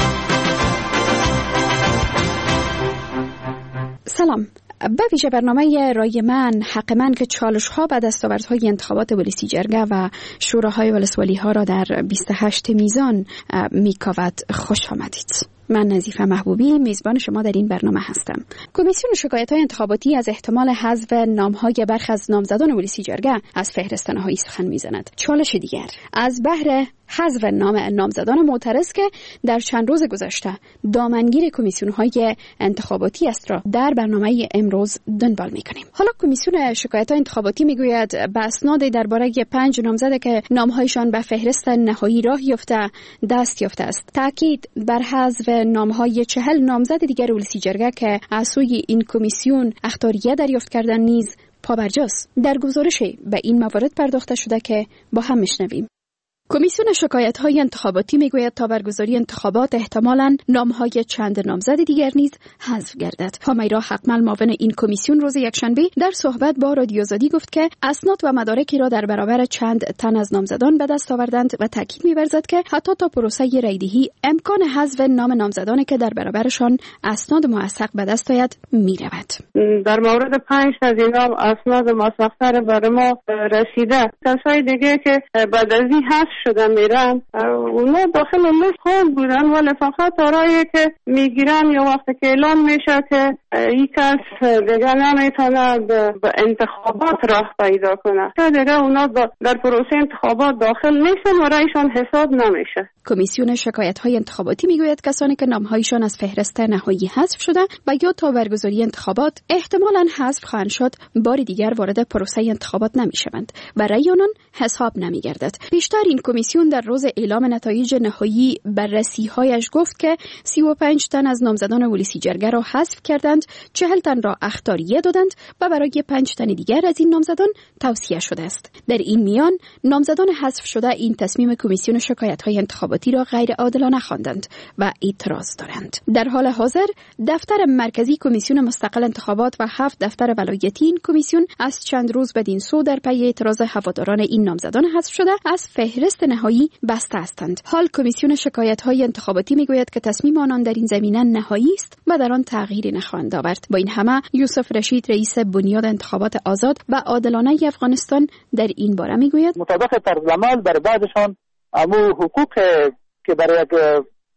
سلام. به ویژه برنامه رای من حق من که چالش ها به دستاوردهای انتخابات ولسی جرگه و شوراهای ولسوالی ها را در بیست و هشت میزان میکاود خوش آمدید. من نظیفه محبوبی میزبان شما در این برنامه هستم. کمیسیون شکایت‌های انتخاباتی از احتمال حذف نام‌های برخی از نامزدان ولسی جرگه از فهرست نهایی سخن می‌زند. چالش دیگر از بهر حذف نام نامزدان معترض که در چند روز گذشته دامنگیر کمیسیون‌های انتخاباتی است را در برنامه امروز دنبال می‌کنیم. حالا کمیسیون شکایت‌های انتخاباتی می‌گوید به اسناد درباره پنج نامزد که نام‌هایشان به فهرست نهایی راه یافته دست یافته است، تاکید بر حذف نام‌های چهل نامزد دیگر ولسی جرگه که از سوی این کمیسیون اخطاریه دریافت کردن نیز پابرجاست. در گزارشی به این موارد پرداخته شده که با هم میشنویم. کمیسیون شکایت‌های انتخاباتی میگوید تا برگزاری انتخابات احتمالاً نام‌های چند نامزد دیگر نیز حذف گردد. همیرا حقمل معاون این کمیسیون روز یکشنبه در صحبت با رادیو آزادی گفت که اسناد و مدارکی را در برابر چند تن از نامزدان به دست آوردند و تاکید می‌ورزد که حتی تا پروسه رایدهی امکان حذف نام نامزدانی که در برابرشان اسناد موثق به دست آید می‌رود. در مورد پنج از اینا اسناد موثق‌تر برای ما رسیده. کسای دیگه که بعد از این حذف شدن میرن اونا داخل لیست خود بودن ولی فقط آرایی که میگیرن یا وقتی که اعلام میشه که یک کس دیگه نمیتونه به انتخابات راه پیدا کنه که دیگه اونا در پروسه انتخابات داخل نیستن و رایشان حساب نمیشه. کمیسیون شکایت‌های انتخاباتی میگوید کسانی که نام‌هایشان از فهرست نهایی حذف شده و یا تا برگزاری انتخابات احتمالاً حذف خواهند شد بار دیگر وارد پروسه انتخابات نمیشوند و رأی آنان حساب نمیگردد. بیشتر این کمیسیون در روز اعلام نتایج نهایی بررسی‌هایش گفت که سی و پنج تن از نامزدان ولسی جرگه را حذف کردند، چهل تن را اخطاریه دادند و برای پنج تن دیگر از این نامزدان توصیه شده است. در این میان نامزدان حذف شده این تصمیم کمیسیون شکایت‌های انتخاباتی را غیر عادلانه خواندند و اعتراض دارند. در حال حاضر دفتر مرکزی کمیسیون مستقل انتخابات و هفت دفتر ولایتی این کمیسیون از چند روز بدین سو در پی اعتراض هواداران این نامزدان حذف شده از فهرست نهایی بسته هستند. حال کمیسیون شکایت‌های انتخاباتی میگوید که تصمیم آنان در این زمینه نهایی است و در آن تغییری نخواهند آورد. با این همه یوسف رشید رئیس بنیاد انتخابات آزاد و عادلانه افغانستان در این باره میگوید مطابق طرز عمل بر بعضشان امو حقوق که برای یک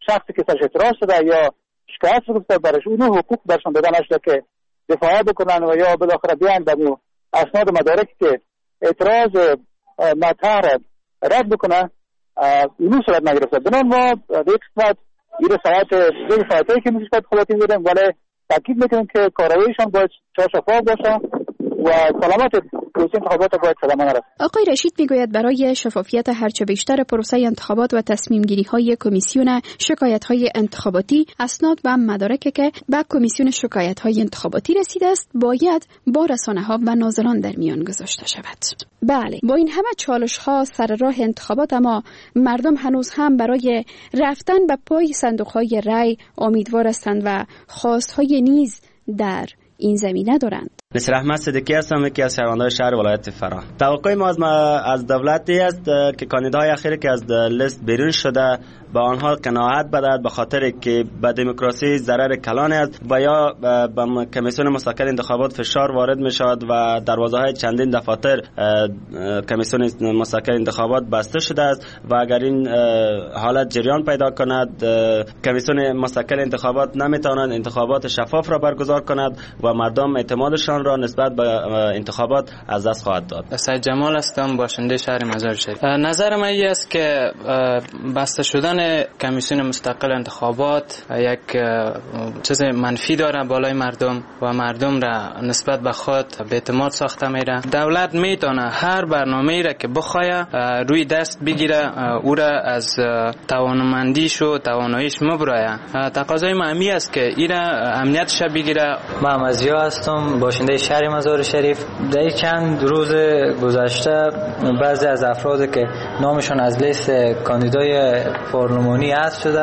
شخصی که سرش اعتراض شده یا شکایت گفته برش اونو حقوق برشان داده نشده که دفاع بکنن و یا بالاخره بیان دمو اسناد مدارکی که اعتراض مطرح را رد بکنه اونو صورت نگرفته. بنان ما به یک قسمت این ساعت دو ساعتی که میشه خلاطی بودیم، ولی تاکید میکنیم که کارروایشان باید شفاف باشه و سلامت پروسه انتخابات باید سلامانه رسد. آقای رشید میگوید برای شفافیت هرچه بیشتر پروسه انتخابات و تصمیم گیری های کمیسیون شکایت های انتخاباتی، اسناد و مدارکی که به کمیسیون شکایت های انتخاباتی رسیده است باید با رسانه ها و ناظران در میان گذاشته شود. بله، با این همه چالش ها سر راه انتخابات، اما مردم هنوز هم برای رفتن به پای صندوق های رای امیدوار هستند و خواست های نیز در این زمینه دارند. نصیر احمد صدیقی هستم، یکی از شهروندان شهر ولایت فراه. توقع ما از, ما از دولتی است که کاندیدای اخیری که از لیست بیرون شده با آنها قناعت بدهد، به خاطر که به دموکراسی ضرر کلان است و یا به کمیسیون مستقل انتخابات فشار وارد می شود و دروازه‌های چندین دفاتر کمیسیون مستقل انتخابات بسته شده است و اگر این حالت جریان پیدا کند کمیسیون مستقل انتخابات نمیتواند انتخابات شفاف را برگزار کند و مردم اعتمادشان را نسبت به انتخابات از دست خواهد داد. سید جمال هستم، باشنده شهر مزار شریف. نظر من این است که بسته شدن کمیسیون مستقل انتخابات یک چیز منفی داره بالای مردم و مردم را نسبت به خود به اعتماد ساخته میره. دولت میتونه هر برنامه‌ای را که بخواد روی دست بگیره او را از توانمندیش و تواناییش مبرایه. تقاضای من این است که این را امنیتش بگیره. من مزیا هستم، باشنده شهر مزار شریف. در چند روز گذشته بعضی از افراد که نامشون از لیست کاندیدای پارلمانی حذف شده،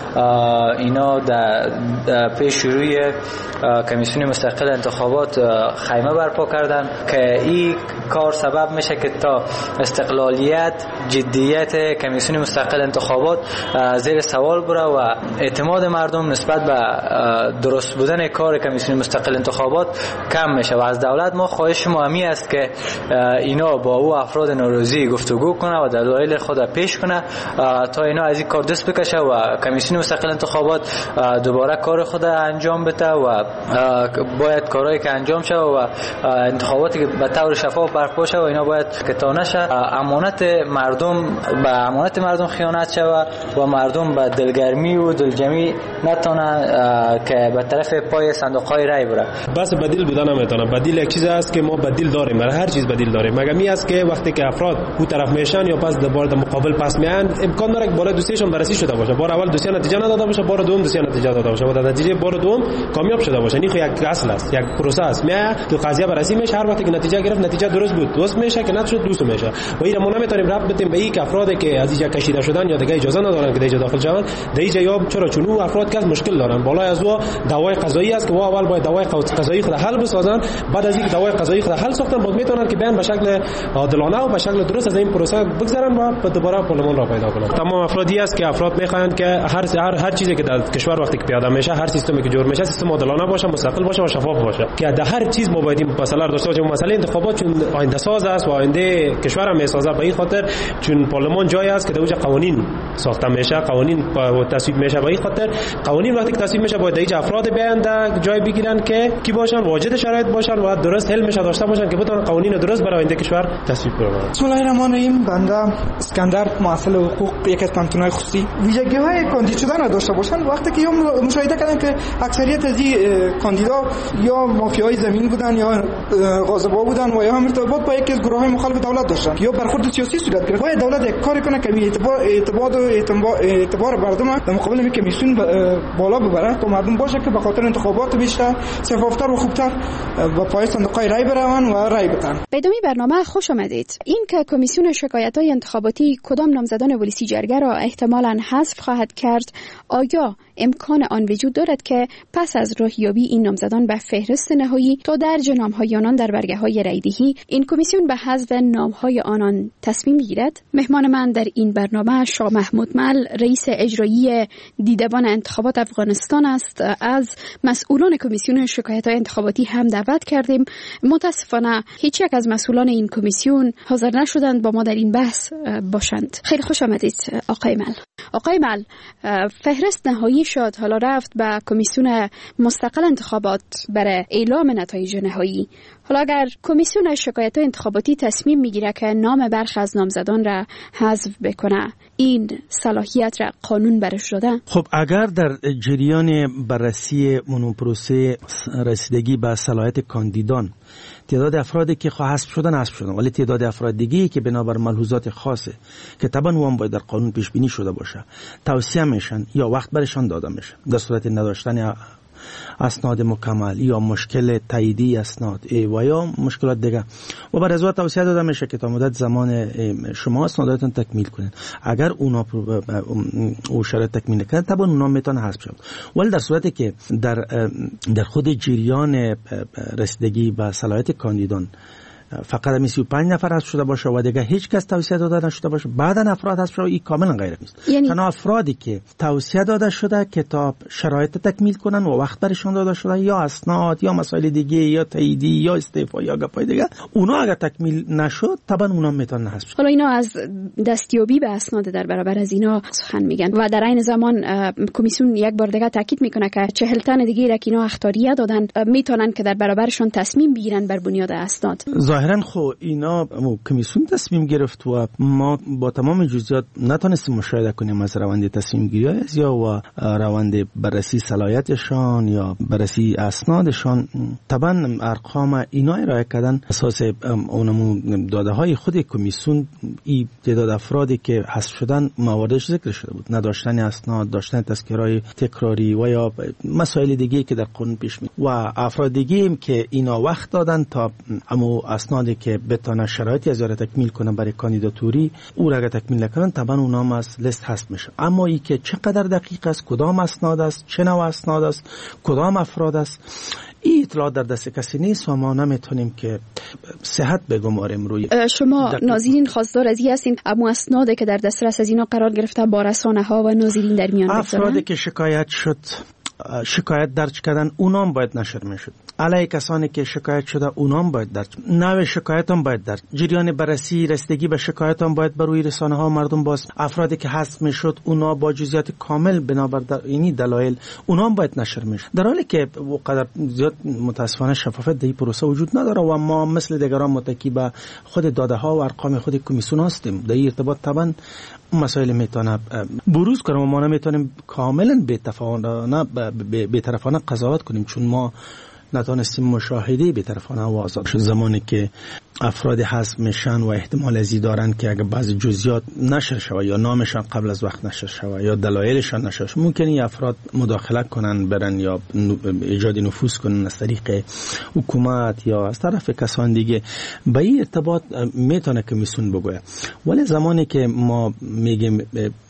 اینا در پیش روی کمیسیون مستقل انتخابات خیمه برپا کردن که این کار سبب میشه که تا استقلالیت جدیت کمیسیون مستقل انتخابات زیر سوال بره و اعتماد مردم نسبت به درست بودن کار کمیسیون مستقل انتخابات کم میشه و از دولت ما خواهش ما همی است که اینا با او افراد ناراضی گفتگو کنه و دلایل خود پیش کنه تا اینا از این کار دست بکشه و کمیسیون مستقل انتخابات دوباره کار خود انجام بده و باید کارهایی که انجام شه و انتخاباتی که به طور شفاف برپا شه و اینا باید که تا نشه امانت مردم به امانت مردم خیانت شه و مردم به دلگرمی و دلجمعی نتونه که به طرف پای صندوق‌های رای بره. بس بدیل بودن نمیتونه. بدیل یک چیز است که ما بدیل داریم، برای هر چیز بدیل داریم. مگر می است که وقتی که افراد اون طرف میشن یا پس بار مقابل پس میان، امکان داره که بالا دوسیشون بررسی شده باشه. بار اول دوسیه نتیجه نداده باشه، بار دوم دوسیه نتیجه داده باشه و در نتیجه بار دوم کامیاب شده باشه. این خو یک اصل است، یک پروسه است. میاد تو قضیه بررسی میشه، هر وقتی که نتیجه گرفت نتیجه درست بود درست میشه، که نشد دوست میشه. و این ما نمیتونیم ربط بدیم به این که افرادی که از اینجا کشیده شدن یا دیگه اجازه ندارن که دیگه داخل شون، دیگه یا چرا چون او افراد که مشکل دارن بالای از او دعوای قضایی است که اول باید دعوای قضایی خود حل بسازن، بعد از اینکه دعوای قضایی خود حل ساختن بعد میتونن که بیان به شکل عادلانه و به شکل درست از این پروسه بگذرن و دوباره پارلمان را پیدا کنن. تمام افرادی است که افراد میخواهند که هر هر هر چیزی که در کشور وقتی که پیاده میشه، هر سیستمی که جور میشه سیستم عادلانه باشه، مستقل باشه و شفاف باشه، که در هر چیز ما باید مسئله داشته باشیم. مسئله انتخابات چون آینده ساز است و آینده کشور هم میسازه، به این خاطر چون پارلمان جایی است که در اونجا قوانین ساخته میشه، قوانین تصویب میشه، به این خاطر قوانین وقتی که تصویب میشه باید اینجا افراد بیان در جای بگیرن که کی باشن، واجد شرایط باشن و درست علمش داشته باشن که بتونن قوانین درست برای آینده کشور تصویب کنن. بسم الله الرحمن الرحیم. بنده اسکندر، مؤسسه حقوق یک از پانتونای خصوصی. ویژگی‌های کاندید شدن داشته باشن. وقتی که مشاهده کردن که اکثریت از این کاندیدا یا مافیای زمین بودن یا غاصبا بودن و یا هم ارتباط با یکی از گروه‌های مخالف دولت داشتن یا برخورد سیاسی صورت گرفت، باید دولت یک کاری کنه که اعتبار اعتبار و اعتبار مردم در مقابل این کمیسیون بالا ببره تا مردم باشه که به خاطر انتخابات بیشتر شفافتر و خوبتر با پای صندوق‌های رای برون و رای بدن. به ادامه برنامه خوش آمدید. این که کمیسیون شکایت‌های انتخاباتی کدام نامزدان ولیسی جرگه را احتمالاً حذف خواهد کرد، آیا امکان آن وجود دارد که پس از راهیابی این نامزدان به فهرست نهایی تا درج نام‌های آنان در برگه‌های رایدهی این کمیسیون به حذف نام‌های آنان تصمیم بگیرد؟ مهمان من در این برنامه شاه محمود مل، رئیس اجرایی دیدبان انتخابات افغانستان است. از مسئولان کمیسیون شکایت‌های انتخاباتی هم در دعوت کردیم. متاسفانه هیچ یک از مسئولان این کمیسیون حاضر نشدند با ما در این بحث باشند. خیلی خوش آمدید آقای مل. آقای مل، فهرست نهایی شد، حالا رفت به کمیسیون مستقل انتخابات برای اعلام نتایج نهایی. حالا اگر کمیسیون شکایت انتخاباتی تصمیم میگیره که نام برخی از نامزدان را حذف بکنه، این صلاحیت را قانون برش داده؟ خب اگر در جریان بررسی اون پروسه رسیدگی به صلاحیت کاندیدان تعداد افرادی که حذف شدن حذف شدن، ولی تعداد افراد دیگه که بنابر ملحوظات خاصه که طبعا اون باید در قانون پیش بینی شده باشه توصیه میشن یا وقت برشان داده میشه در صورت نداشتن اسناد مکمل یا مشکل تاییدی اسناد و یا مشکلات دیگه و بر ازا توصیه داده میشه که تا مدت زمان شما اسناداتون تکمیل کنین. اگر اونا او شرط تکمیل نکنن طبعا اونا میتونه حذف شد. ولی در صورتی که در در خود جریان رسیدگی به صلاحیت کاندیدان فقط می سی و پنج نفر حذف شده باشه و دیگه هیچ کس توصیه داده نشده باشه، بعداً افراد حذف شده، این کاملا غیر نیست. یعنی تنها افرادی که توصیه داده شده که تا شرایط تکمیل کنن و وقت برشون داده شده یا اسناد یا مسائل دیگه یا تاییدی یا استعفا یا گپای دیگه، اونا اگر تکمیل نشد طبعا اونا میتونن حذف شد. حالا اینا از دستیابی به اسناد در برابر از اینا سخن میگن و در عین زمان کمیسیون یک بار دیگه تاکید میکنه که چهل تن دیگه را که اینا اختیاریت دادن میتونن که در برابرشون تصمیم بگیرن بر بنیاد اسناد. ظاهرا خو اینا کمیسیون تصمیم گرفت و ما با تمام جزئیات نتونستیم مشاهده کنیم از روند تصمیم گیری از یا و روند بررسی صلاحیتشان یا بررسی اسنادشان. طبعا ارقام اینا ارائه کردن اساس اونمو داده های خود کمیسیون، این تعداد افرادی که حذف شدن مواردش ذکر شده بود، نداشتن اسناد، داشتن تذکرهای تکراری و یا مسائل دیگه که در قانون پیش می و افراد دیگه که اینا وقت دادن تا امو اسنادی که بتونه شرایطی از یاره تکمیل کنن برای کاندیداتوری او را اگر تکمیل نکنن طبعا اونام از لیست حذف میشه. اما ای که چقدر دقیق است، کدام اسناد است، چه نوع اسناد است، کدام افراد است، این اطلاع در دست کسی نیست و ما نمیتونیم که صحت بگماریم روی. شما ناظرین خواستار از این هستین اما اسنادی که در دسترس از اینا قرار گرفته با رسانه ها و ناظرین در میان بگذارن؟ افرادی که شکایت شد شکایت درج کردن اونام باید نشر میشد. علیه کسانی که شکایت شده اونام باید درج، نوع شکایت هم باید درج، جریان بررسی رسیدگی به شکایت هم باید بر روی رسانه ها مردم باز. افرادی که حذف میشد اونا با جزئیات کامل بنابر در اینی دلایل اونام باید نشر میشد، در حالی که وقدر زیاد متاسفانه شفافیت در این پروسه وجود نداره و ما مثل دیگران متکی به خود داده ها و ارقام خود کمیسیون هستیم. در این ارتباط طبعا مسائل میتونه بروز کنه و ما نمیتونیم کاملا بی‌طرفانه بی‌طرفانه قضاوت کنیم، چون ما نتونستیم مشاهده بی‌طرفانه و آزاد شد. زمانی که افراد حذف میشن و احتمال ازی دارن که اگر بعضی جزئیات نشر شود یا نامشان قبل از وقت نشر شود یا دلایلشان نشر شود، ممکنه این افراد مداخله کنن برن یا ایجاد نفوذ کنن از طریق حکومت یا از طرف کسان دیگه. به این ارتباط میتونه کمیسیون بگوید. ولی زمانی که ما میگیم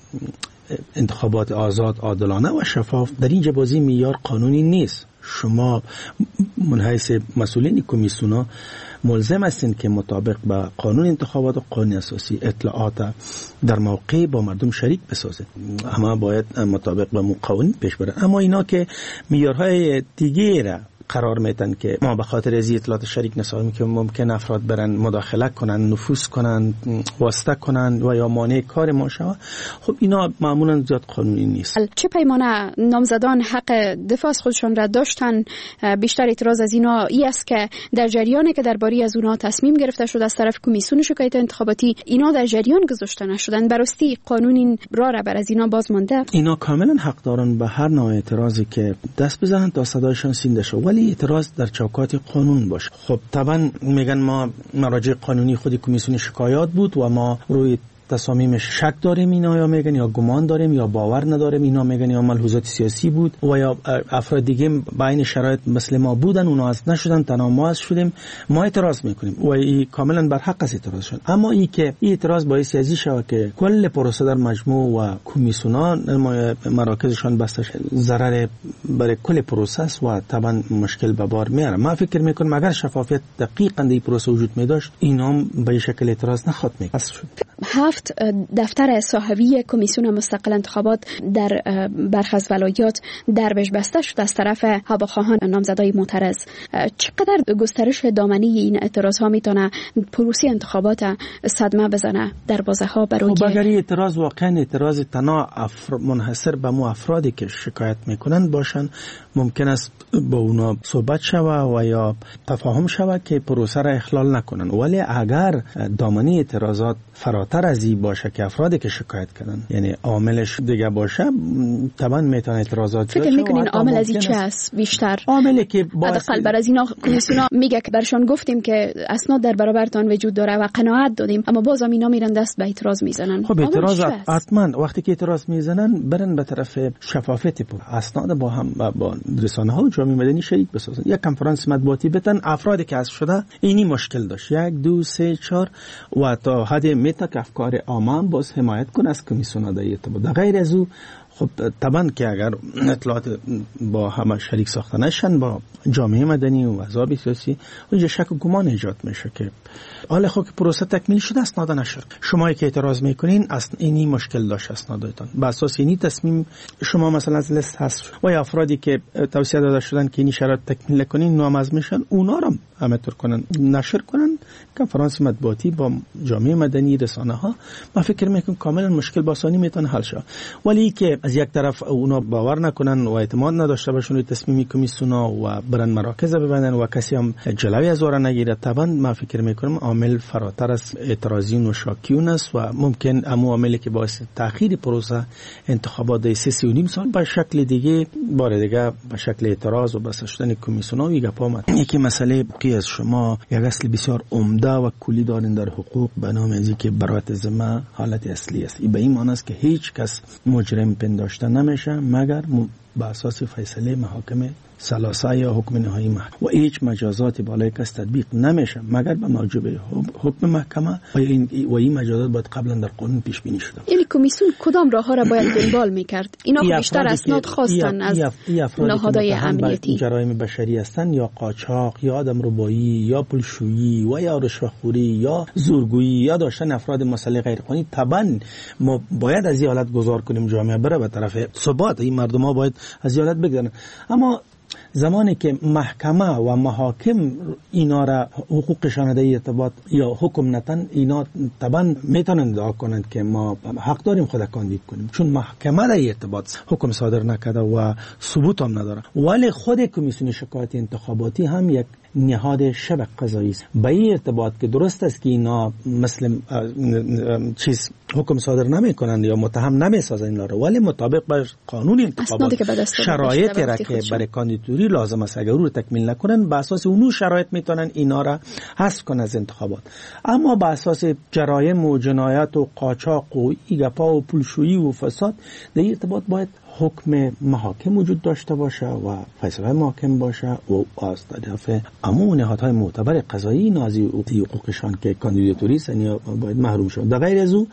انتخابات آزاد، عادلانه و شفاف، در اینجا بازی معیار قانونی نیست. شما من حیث مسئولین کمیسیونا ملزم هستین که مطابق با قانون انتخابات و قانون اساسی اطلاعات در موقع با مردم شریک بسازید. همه باید مطابق با قوانین پیش برن. اما اینا که معیارهای دیگه را قرار میتن که ما به خاطر از اطلاعات شریک نسازیم که ممکن افراد برن مداخله کنن، نفوذ کنن، واسطه کنن و یا مانع کار ما شود، خب اینا معمولا زیاد قانونی نیست. چه پیمانه نامزدان حق دفاع از خودشان را داشتن؟ بیشتر اعتراض از اینا ای است که در جریانی که درباره از اونها تصمیم گرفته شده از طرف کمیسیون شکایت انتخاباتی، اینا در جریان گذاشته نشدن. براستی قانون این راه را بر از اینا باز مانده. اینا کاملا حق دارن به هر نوع اعتراضی که دست بزنن تا صدایشان سینده شه، ولی اعتراض در چوکات قانون باشه. خب طبعا میگن ما مراجع قانونی خود کمیسیون شکایات بود و ما روی تصامیم شک داریم، اینا یا میگن یا گمان داریم یا باور نداریم، اینا میگن یا ملحوظات سیاسی بود و یا افراد دیگه بین شرایط مثل ما بودن اونا از نشدن تنها ما از شدیم، ما اعتراض میکنیم و این کاملا بر حق است اعتراض شد. اما این که این اعتراض باعث ازی شود که کل پروسه در مجموع و کمیسیونا مراکزشان بسته شد، ضرر برای کل پروسه است و طبعا مشکل به بار میاره. ما فکر میکنم اگر شفافیت دقیقاً در این پروسه وجود می داشت اینا به شکل اعتراض نخواد میکرد. هفت دفتر صاحبی کمیسیون مستقل انتخابات در برخی از ولایات دربش بسته شد از طرف هواخواهان نامزدای معترض. چقدر گسترش دامنی این اعتراض ها میتونه پروسه انتخابات صدمه بزنه در بازه ها برای خب اگر اعتراض واقعا اعتراض تنها افر... منحصر به مو افرادی که شکایت میکنن باشن، ممکن است با اونا صحبت شوه و یا تفاهم شوه که پروسه را اخلال نکنن. ولی اگر دامنی اعتراضات فراتر از این باشه که افرادی که شکایت کردن یعنی عاملش دیگه باشه، طبعا میتونه اعتراضات فکر میکنین عامل از این چه است بیشتر؟ عاملی که حداقل بر از اینا کمیسیون میگه که برشان گفتیم که اسناد در برابرتان وجود داره و قناعت دادیم، اما بازم اینا میرن دست به اعتراض میزنن. خب اعتراض حتما وقتی که اعتراض میزنن برن به طرف شفافیت پر اسناد با هم با رسانه ها و جامعه مدنی شریک بسازن، یک کنفرانس مطبوعاتی بتن افرادی که از شده اینی مشکل داشت یک دو سه چهار و تا حد میتا که افکار عامه باز حمایت کنه از کمیسیون ادای ارتباط. در غیر از او خب طبعا که اگر اطلاعات با همه شریک ساخته نشن با جامعه مدنی و احزاب سیاسی، اونجا شک و گمان ایجاد میشه که حالا خب پروسه تکمیل شده اسناد نشد. شما که اعتراض میکنین اصلا اینی مشکل داشت اسنادتون، به اساس اینی تصمیم شما مثلا از لیست هست و افرادی که توصیه داده شدن که اینی شرایط تکمیل کنین نامزد میشن، اونا رو همینطور کنن نشر کنن، کنفرانس مطبوعاتی با جامعه مدنی رسانه ها. من فکر میکنم کاملا مشکل با آسانی میتونه حل شه. ولی که از یک طرف اونا باور نکنن و اعتماد نداشته باشن تصمیم کمیسیون و برن مراکز ببندن و کسی هم جلوی از اون نگیره، طبعا من فکر میکنم عامل فراتر از اعتراضیون و شاکیون است و ممکن امو عاملی که باعث تأخیر پروسه انتخابات سه سه و نیم سال به شکل دیگه بار دیگه به شکل اعتراض و بس شدن کمیسیون ها یک پامت. یکی مسئله کی از شما یک اصل بسیار عمده و کلی دارین در حقوق به نام ازی که برات ذمه حالت اصلی است. این به این معنی است که هیچ کس مجرم پنداشته نمیشه مگر با اساس فیصله محاکم ثلاثه یا حکم نهایی محکمه و هیچ مجازات بالای کس تطبیق نمیشه مگر به موجب حکم محکمه و این و این مجازات باید قبلا در قانون پیش بینی شده. یعنی کمیسیون کدام راه ها را باید دنبال میکرد؟ اینا خب بیشتر اسناد خواستن از نهادهای امنیتی، جرایم بشری هستند یا قاچاق یا آدمربایی یا پولشویی و یا رشوه‌خوری یا زورگویی یا داشتن افراد مسلح غیرقانونی. طبعا ما باید از این حالت گذار کنیم، جامعه بره به طرف ثبات، این مردم ها باید از این حالت بگذرن. اما زمانی که محکمه و محاکم اینا را حقوقشان ادای ارتباط یا حکم نتن، اینا طبعا میتونن ادعا کنند که ما حق داریم خود کاندید کنیم، چون محکمه ادای ارتباط حکم صادر نکرده و ثبوت هم نداره. ولی خود کمیسیون شکایت انتخاباتی هم یک نهاد شبه قضایی است به این ارتباط که درست است که اینا مثل چیز حکم صادر نمی کنند یا متهم نمی سازند اینا رو، ولی مطابق با قانون انتخابات شرایطی را که برای کاندیدوری لازم است اگر رو تکمیل نکنن به اساس اونو شرایط میتونن اینا را حذف کنن از انتخابات. اما به اساس جرایم و جنایت و قاچاق و ایگپا و پولشویی و فساد در این ارتباط باید حکم محاکم وجود داشته باشه و فیصله محاکم باشه و از طرف عموم نهادهای معتبر قضایی نازی حقوقشان که کاندیداتوری سنی باید محروم شد. در غیر از او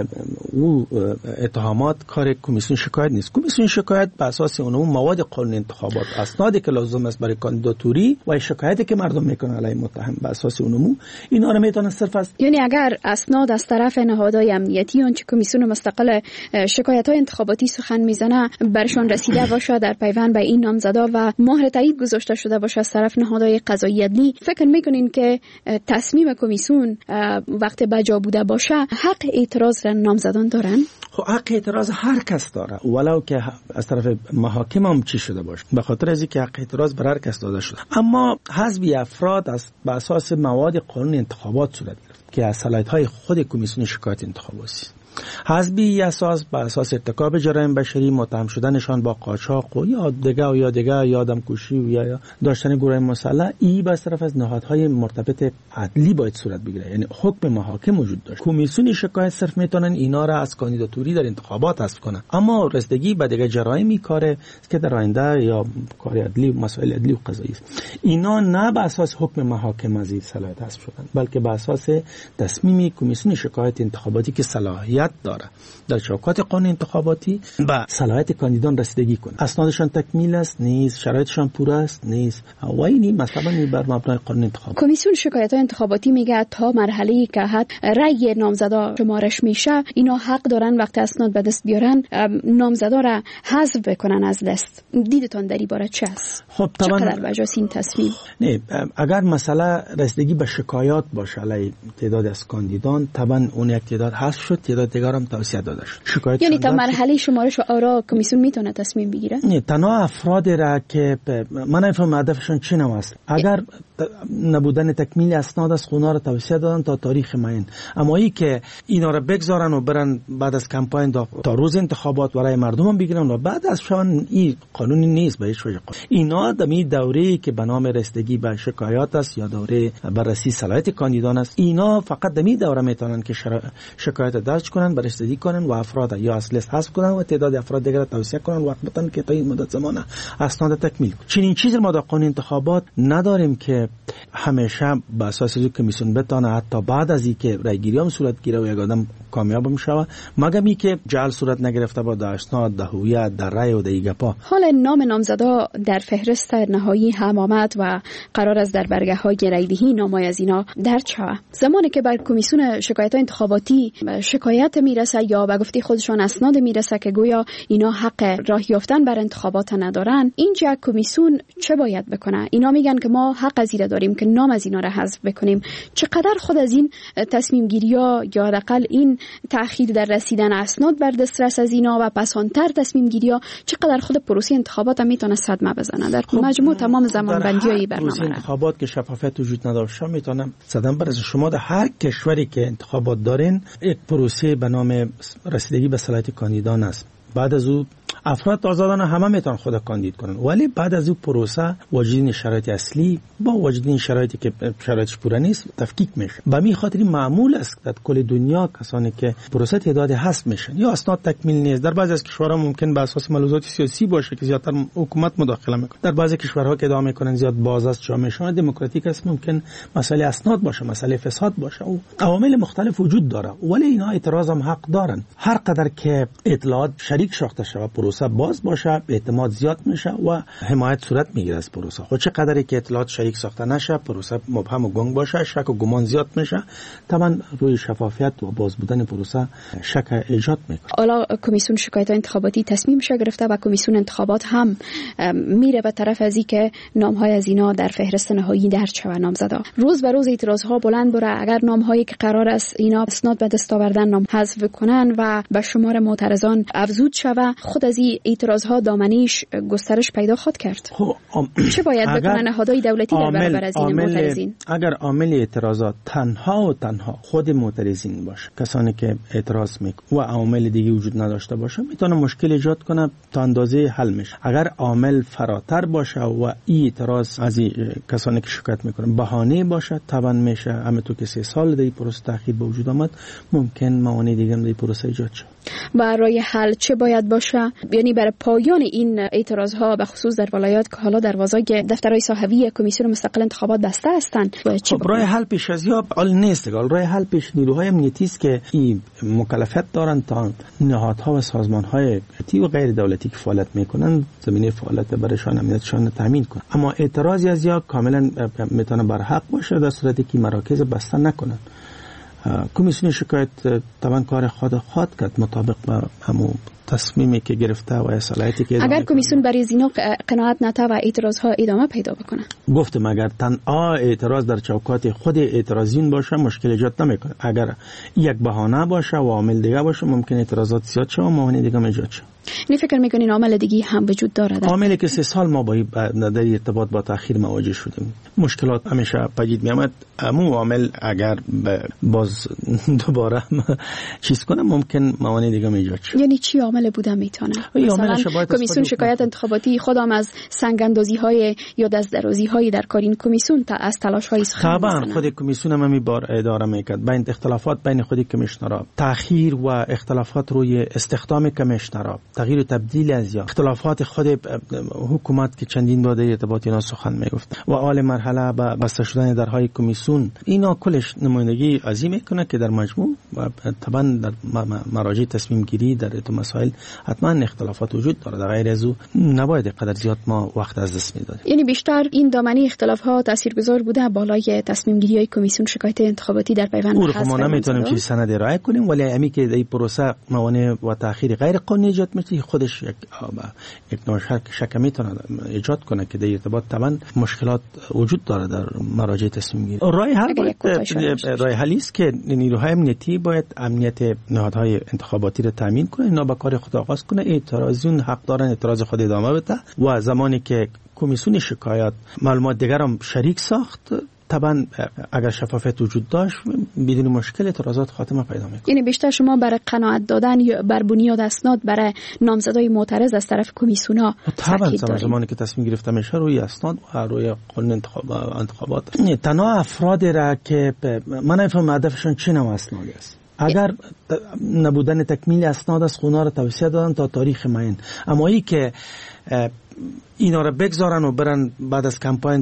او اتهامات کار کمیسیون شکایت نیست. کمیسیون شکایت به اساس اون مواد قانون انتخابات، اسنادی که لازم است برای کاندیداتوری و شکایتی که مردم میکنن علیه متهم به اساس اونمو اینا رو میتونن صرف از یعنی اگر اسناد از طرف نهادهای امنیتی اون چه کمیسیون مستقل شکایت‌های انتخاباتی سخن میزنه برشان رسیده باشه در پیوند به این نامزدا و مهر تایید گذاشته شده باشه از طرف نهادهای قضایی عدلی، فکر میکنین که تصمیم کمیسیون وقت بجا بوده باشه حق اعتراض را نامزدان دارن؟ خب حق اعتراض هر کس داره ولو که از طرف محاکم هم چی شده باشه، به خاطر از اینکه حق اعتراض بر هر کس داده شده. اما حذف افراد از به اساس مواد قانون انتخابات صورت گرفت که از صلاحیت‌های خود کمیسیون شکایت انتخاباتی حزبی اساس به اساس ارتکاب جرایم بشری متهم شدنشان با قاچاق و یا دیگه و یا دیگه یا آدم کشی و یا داشتن گروه مسلح ای به طرف از نهادهای مرتبط عدلی باید صورت بگیره، یعنی حکم محاکم وجود داشت. کمیسیون شکایت صرف میتونن اینا را از کاندیداتوری در انتخابات حذف کنن، اما رسیدگی به دیگه جرایمی کاره که در آینده یا کار عدلی و مسائل عدلی و قضایی است، اینا نه به اساس حکم محاکم از این صلاحیت حذف شدن بلکه به اساس تصمیم کمیسیون شکایت انتخاباتی که صلاحیت جرأت داره در چوکات قانون انتخاباتی به صلاحیت کاندیدان رسیدگی کنه. اسنادشان تکمیل است نیست، شرایطشان پوره است نیست، و این مثلا بر مبنای قانون انتخابات. کمیسیون شکایت‌های انتخاباتی میگه تا مرحله که حد رأی نامزدا شمارش میشه اینا حق دارن وقتی اسناد به دست بیارن نامزدا را حذف بکنن از لیست. دیدتون در این باره چه است؟ خب طبعا چقدر بجاست این تصمیم؟ نه، اگر مسئله رسیدگی به شکایات باشه علیه تعداد از کاندیدان، طبعا اون یک تعداد حذف شد، تعداد دیگر هم توسعه داده شد. شکایت یعنی تا مرحله شمارش آرا کمیسیون میتونه تصمیم بگیره؟ نه، تنها افراد را که من نفهم هدفشون چی است. اگر نبودن تکمیل اسناد از خونا را توسعه دادن تا تاریخ معین، اما ای که اینا را بگذارن و برن بعد از کمپاین تا روز انتخابات برای مردم بگیرن و بعد از شون، این قانونی نیست. به هیچ وجه اینا دمی دوره‌ای که به نام رسیدگی به شکایات است یا دوره بررسی صلاحیت کاندیدان است، اینا فقط دمی دوره میتونن که شکایت درج کنن، بررسی کنن و افراد یا از لیست حذف کنن و تعداد افراد دیگر را توسعه کنن وقت بتن که تا این مدت زمان اسناد تکمیل کنن. چنین چیزی ما در قانون انتخابات نداریم که همیشه به اساس اینکه کمیسیون بتونه حتی بعد از اینکه رایگیری هم صورت گیره و یک آدم کامیاب میشه، مگر می که جعل صورت نگرفته با در اسناد، در هویت، در رای و در ایگپا. حال نام نامزدا در فهرست نهایی هم آمد و قرار است در برگه های رایدهی نامای از اینا درج شود. زمانی که بر کمیسیون شکایت انتخاباتی شکایت میرسه یا به گفته خودشان اسناد میرسه که گویا اینا حق راه یافتن بر انتخابات ندارن، اینجا کمیسیون چه باید بکنه؟ اینا میگن که ما حق از اینا داریم که نام از اینا را حذف بکنیم. چقدر خود از این تصمیم گیری ها یا حداقل این تأخیر در رسیدن اسناد بر دسترس از اینا و پسانتر تصمیم گیری ها چقدر خود پروسه انتخابات هم میتونه صدمه بزنه در خب مجموع تمام زمان بندی های برنامه پروسه انتخابات که شفافیت وجود نداشته میتونه صدمه برسه. شما در هر کشوری که انتخابات دارین یک پروسه به نام رسیدگی به صلاحیت کاندیدان است. بعد از او افراد آزادانه همه میتونن خود کاندید کنن، ولی بعد از او پروسه واجدین شرایط اصلی با واجدین شرایطی که شرایطش پوره نیست تفکیک میشه. به می خاطر معمول است در کل دنیا کسانی که پروسه تعداد حذف میشن یا اسناد تکمیل نیست. در بعضی از کشورها ممکن به اساس ملحوظات سیاسی باشه که زیادتر حکومت مداخله میکنه. در بعضی کشورها که ادعا میکنن زیاد باز است جامعهشون دموکراتیک است، ممکن مسئله اسناد باشه، مسئله فساد باشه و عوامل مختلف وجود داره، ولی اینا اعتراض هم حق دارن. هر قدر که اطلاعات شریک ساخته شود پروسه باز باشه، اعتماد زیاد میشه و حمایت صورت میگیره از پروسه. خود چه قدری که اطلاعات شریک ساخته نشه، پروسه مبهم و گنگ باشه، شک و گمان زیاد میشه، طبعا روی شفافیت و باز بودن پروسه شک ایجاد میکنه. حالا کمیسیون شکایت انتخاباتی تصمیمش گرفته و کمیسیون انتخابات هم میره به طرف از اینکه نامهای از اینا در فهرست نهایی درج شود نامزدا. روز به روز اعتراض ها بلند بره. اگر نامهایی که قرار است اینا اسناد به دست آوردن نام حذف کنن و به شمار معترضان افزود شود، خود از این اعتراض ها دامنیش گسترش پیدا خواهد کرد. خب چه باید بکنن نهادهای دولتی در برابر از این معترضین؟ اگر عامل اعتراضات تنها و تنها خود معترضین باشه، کسانی که اعتراض میکنن و عامل دیگه وجود نداشته باشه، میتونه مشکل ایجاد کنه تا اندازه حل میشه. اگر عامل فراتر باشه و این اعتراض از کسانی که شکایت میکنن بهانه باشه، طبعا میشه همونطور که سه سال دی پروسه تأخیر به وجود آمد، ممکن موانع دیگه هم دی پروسه ایجاد شه. برای حل چه باید باشه؟ یعنی برای پایان این اعتراض ها به خصوص در ولایات که حالا دروازه دفترهای صاحبی کمیسیون مستقل انتخابات بسته هستند، خب راه حل پیش از یا حل نیست. راه حل پیش نیروهای امنیتی است که این مکلفیت دارن تا نهادها و سازمانهای امنیتی و غیر دولتی که فعالیت میکنن زمینه فعالیت برایشان امنیتشان تامین کنن. اما اعتراضی از یا کاملا میتونه بر حق باشه در صورتی که مراکز بسته نکنن. کمیسیون شکایت طبعا کار خود خواهد کرد مطابق با همون تصمیمی که گرفته و اصالتی که اگر کمیسیون برای زینا قناعت نته و اعتراض ها ادامه پیدا بکنه. گفتم اگر تنها اعتراض در چوکات خود اعتراضین باشه مشکل ایجاد نمیکنه. اگر یک بهانه باشه و عامل دیگه باشه ممکن اعتراضات زیاد شه و موانع دیگه ایجاد شه. نی فکر میکنین عامل دیگه هم وجود داره؟ عاملی که سه سال ما با در ارتباط با تأخیر مواجه شدیم. مشکلات همیشه پدید میامد. امو عامل اگر باز دوباره چیز کنه ممکن موانع دیگه ایجاد شه. یعنی چی عامل بوده میتونه؟ مثلا کمیسیون شکایت انتخاباتی خودم از سنگ اندازی های یا دست درازی های در کارین کمیسیون تا از تلاش های سخن طبعا خود کمیسیون هم می بار اداره میکرد بین اختلافات بین خود کمیشنرا، تأخیر و اختلافات روی استخدام کمیشنرا، تغییر و تبدیل از یا اختلافات خود حکومت که چندین بار در ارتباط اینا سخن میگفت و اول مرحله به بسته شدن درهای کمیسیون، اینا کلش نمایندگی عظیم میکنه که در مجموع و طبعا در مراجع تصمیم گیری در این مسائل حتما اختلافات وجود داره. در غیر از او نباید قدر زیاد ما وقت از دست میدادیم. یعنی بیشتر این دامنه اختلاف ها تاثیرگذار بوده بالای تصمیم گیری های کمیسیون شکایت انتخاباتی در پیوند به حذف. ما نمیتونیم چیز سند ارائه کنیم، ولی امی که این پروسه موانع و تاخیر غیر قانونی ایجاد میشه، خودش یک یک نوع شک شک میتونه ایجاد کنه که در ارتباط طبعا مشکلات وجود داره در مراجع تصمیم گیری. راه حل راه حلی است که نیروهای امنیتی باید امنیت نهادهای انتخاباتی را تامین کنه، اینا با کار خود آغاز کنه، اعتراضیون حق دارن اعتراض خود ادامه بده و زمانی که کمیسیون شکایت معلومات دیگر هم شریک ساخت، طبعا اگر شفافیت وجود داشت بدون مشکل اعتراضات خاتمه پیدا میکنه. یعنی بیشتر شما برای قناعت دادن یا بر بنیاد اسناد برای نامزدای معترض از طرف کمیسیون‌ها طبعا زمانی که تصمیم گرفته میشه روی اسناد و روی قانون انتخاب انتخابات تنها افراد را که من نفهم هدفشون چی نوع اسنادی است. اگر نبودن تکمیل اسناد از خونا را توصیه دادن تا تاریخ معین، اما ای که اینا را بگذارن و برن بعد از کمپاین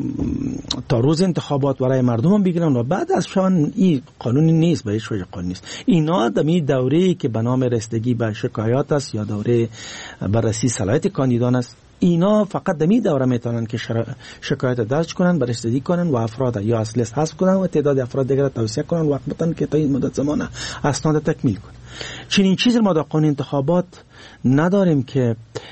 تا روز انتخابات برای مردم هم بگیرن و بعد از شون این قانونی نیست، به هیچ وجه قانونی نیست. اینا دمی دوره‌ای که به نام رسیدگی به شکایات است یا دوره بررسی صلاحیت کاندیدان است، اینا فقط دمی دوره میتونن که شکایت درج کنن، بررسی کنن و افراد یا از لیست حذف کنن و تعداد افراد دیگر توصیه کنن وقت بدن که تا این مدت زمان اسناد تکمیل کنن. چنین چیزی ما در قانون انتخابات نداریم که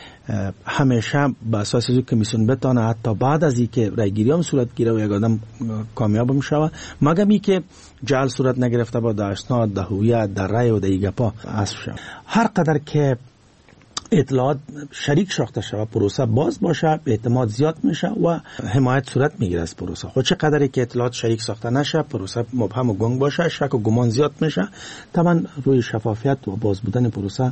همیشه به اساس از کمیسیون بتونه حتی بعد از اینکه رایگیری هم صورت گیره و یک آدم کامیاب میشه، مگر می که جعل صورت نگرفته با در اسناد، در هویت، در رای و در گپا حذف شود. هر قدر که اطلاعات شریک ساخته شود پروسه باز باشه، اعتماد زیاد میشه و حمایت صورت میگیره از پروسه. خود چه قدری که اطلاعات شریک ساخته نشه، پروسه مبهم و گنگ باشه، شک و گمان زیاد میشه، طبعا روی شفافیت و باز بودن پروسه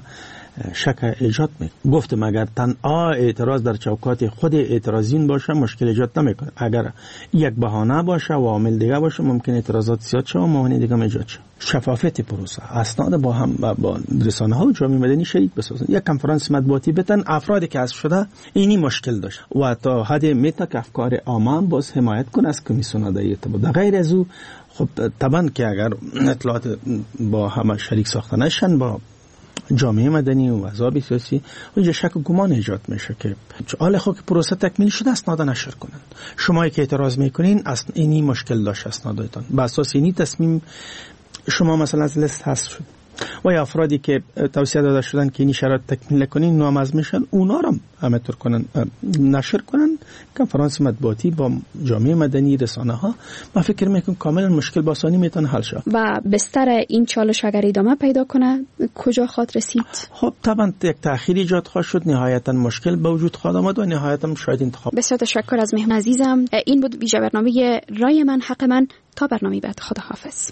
شک ایجاد میکنه. گفتم اگر تنها اعتراض در چوکات خود اعتراضین باشه مشکل ایجاد نمیکنه. اگر یک بهانه باشه و عامل دیگه باشه ممکن اعتراضات زیاد شه و موانع دیگه ایجاد شه. شفافیت پروسه، اسناد با هم با رسانه ها و جامعه مدنی شریک بسازن، یک کنفرانس مطبوعاتی بتن افرادی که حذف شده اینی مشکل داشت و تا حد میتا که افکار عامه باز حمایت کنه از کمیسیون در ارتباط. در غیر از او خب طبعا که اگر اطلاعات با هم شریک ساخته نشن با جامعه مدنی و احزاب سیاسی، اونجا شک و گمان ایجاد میشه که حال خود که پروسه تکمیل شده اسناد نشر کنن. شما که اعتراض میکنین اصلا اینی مشکل داشت اسنادتون، به اساس اینی تصمیم شما مثلا از لیست حذف شد و یا افرادی که توصیه داده شدن که این شرایط تکمیل کنین نامزد میشن، اونا رو همینطور کنن نشر کنن، کنفرانس مطبوعاتی با جامعه مدنی، رسانه ها. من فکر میکنم کاملا مشکل با آسانی میتونه حل شه. و بستر این چالش اگر ادامه پیدا کنه کجا خواهد رسید؟ خب طبعا یک تأخیر ایجاد خواهد شد، نهایتا مشکل به وجود خواهد آمد و نهایتا شاید انتخاب. بسیار تشکر از مهمان عزیزم. این بود ویژه برنامه رای من حق من. تا برنامه بعد، خداحافظ.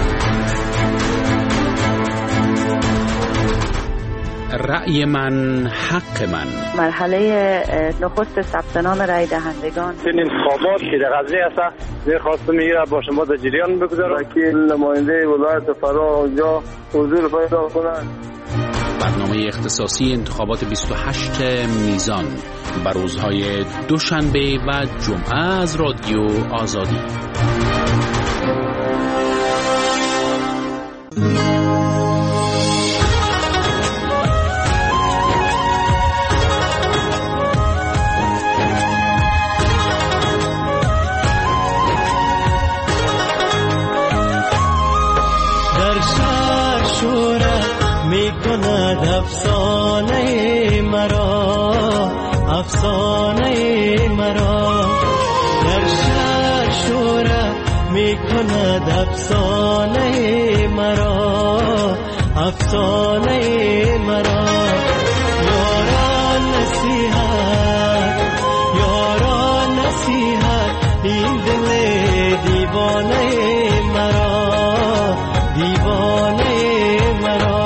رأی من حق من. مرحله نخست ثبت نام رأی دهندگان. این انتخابات که در قضیه است درخواست میگیره با شما در جریان بگذارم که نماینده ولایت فرا اونجا حضور پیدا کنند. برنامه اختصاصی انتخابات بیست و هشت میزان بر روزهای دوشنبه و جمعه از رادیو آزادی. میکند افسانه مرا، افسانه مرا در شهر شوره میکند افسانه مرا، افسانه مرا. یاران نصیحت، یاران نصیحت، این دل دیوانه مرا، دیوانه مرا.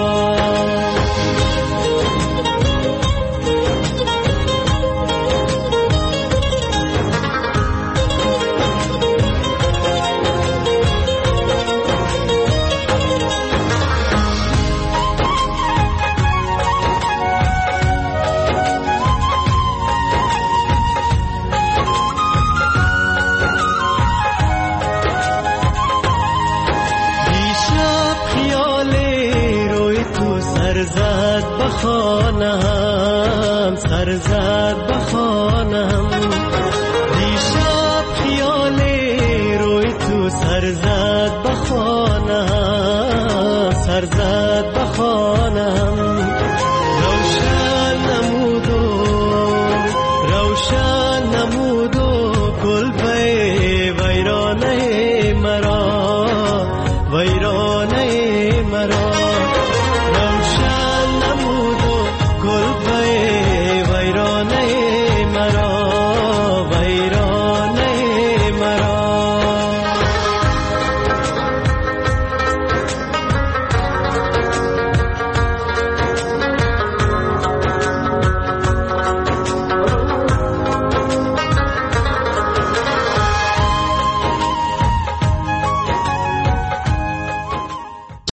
بخوانم، سر زد بخوانم. دیشب خیال روی تو سر زد بخوانم، سر زد بخوانم. روشن نمودو روشن نمودو گل بی ویرانه مرا، ویرانه مرا.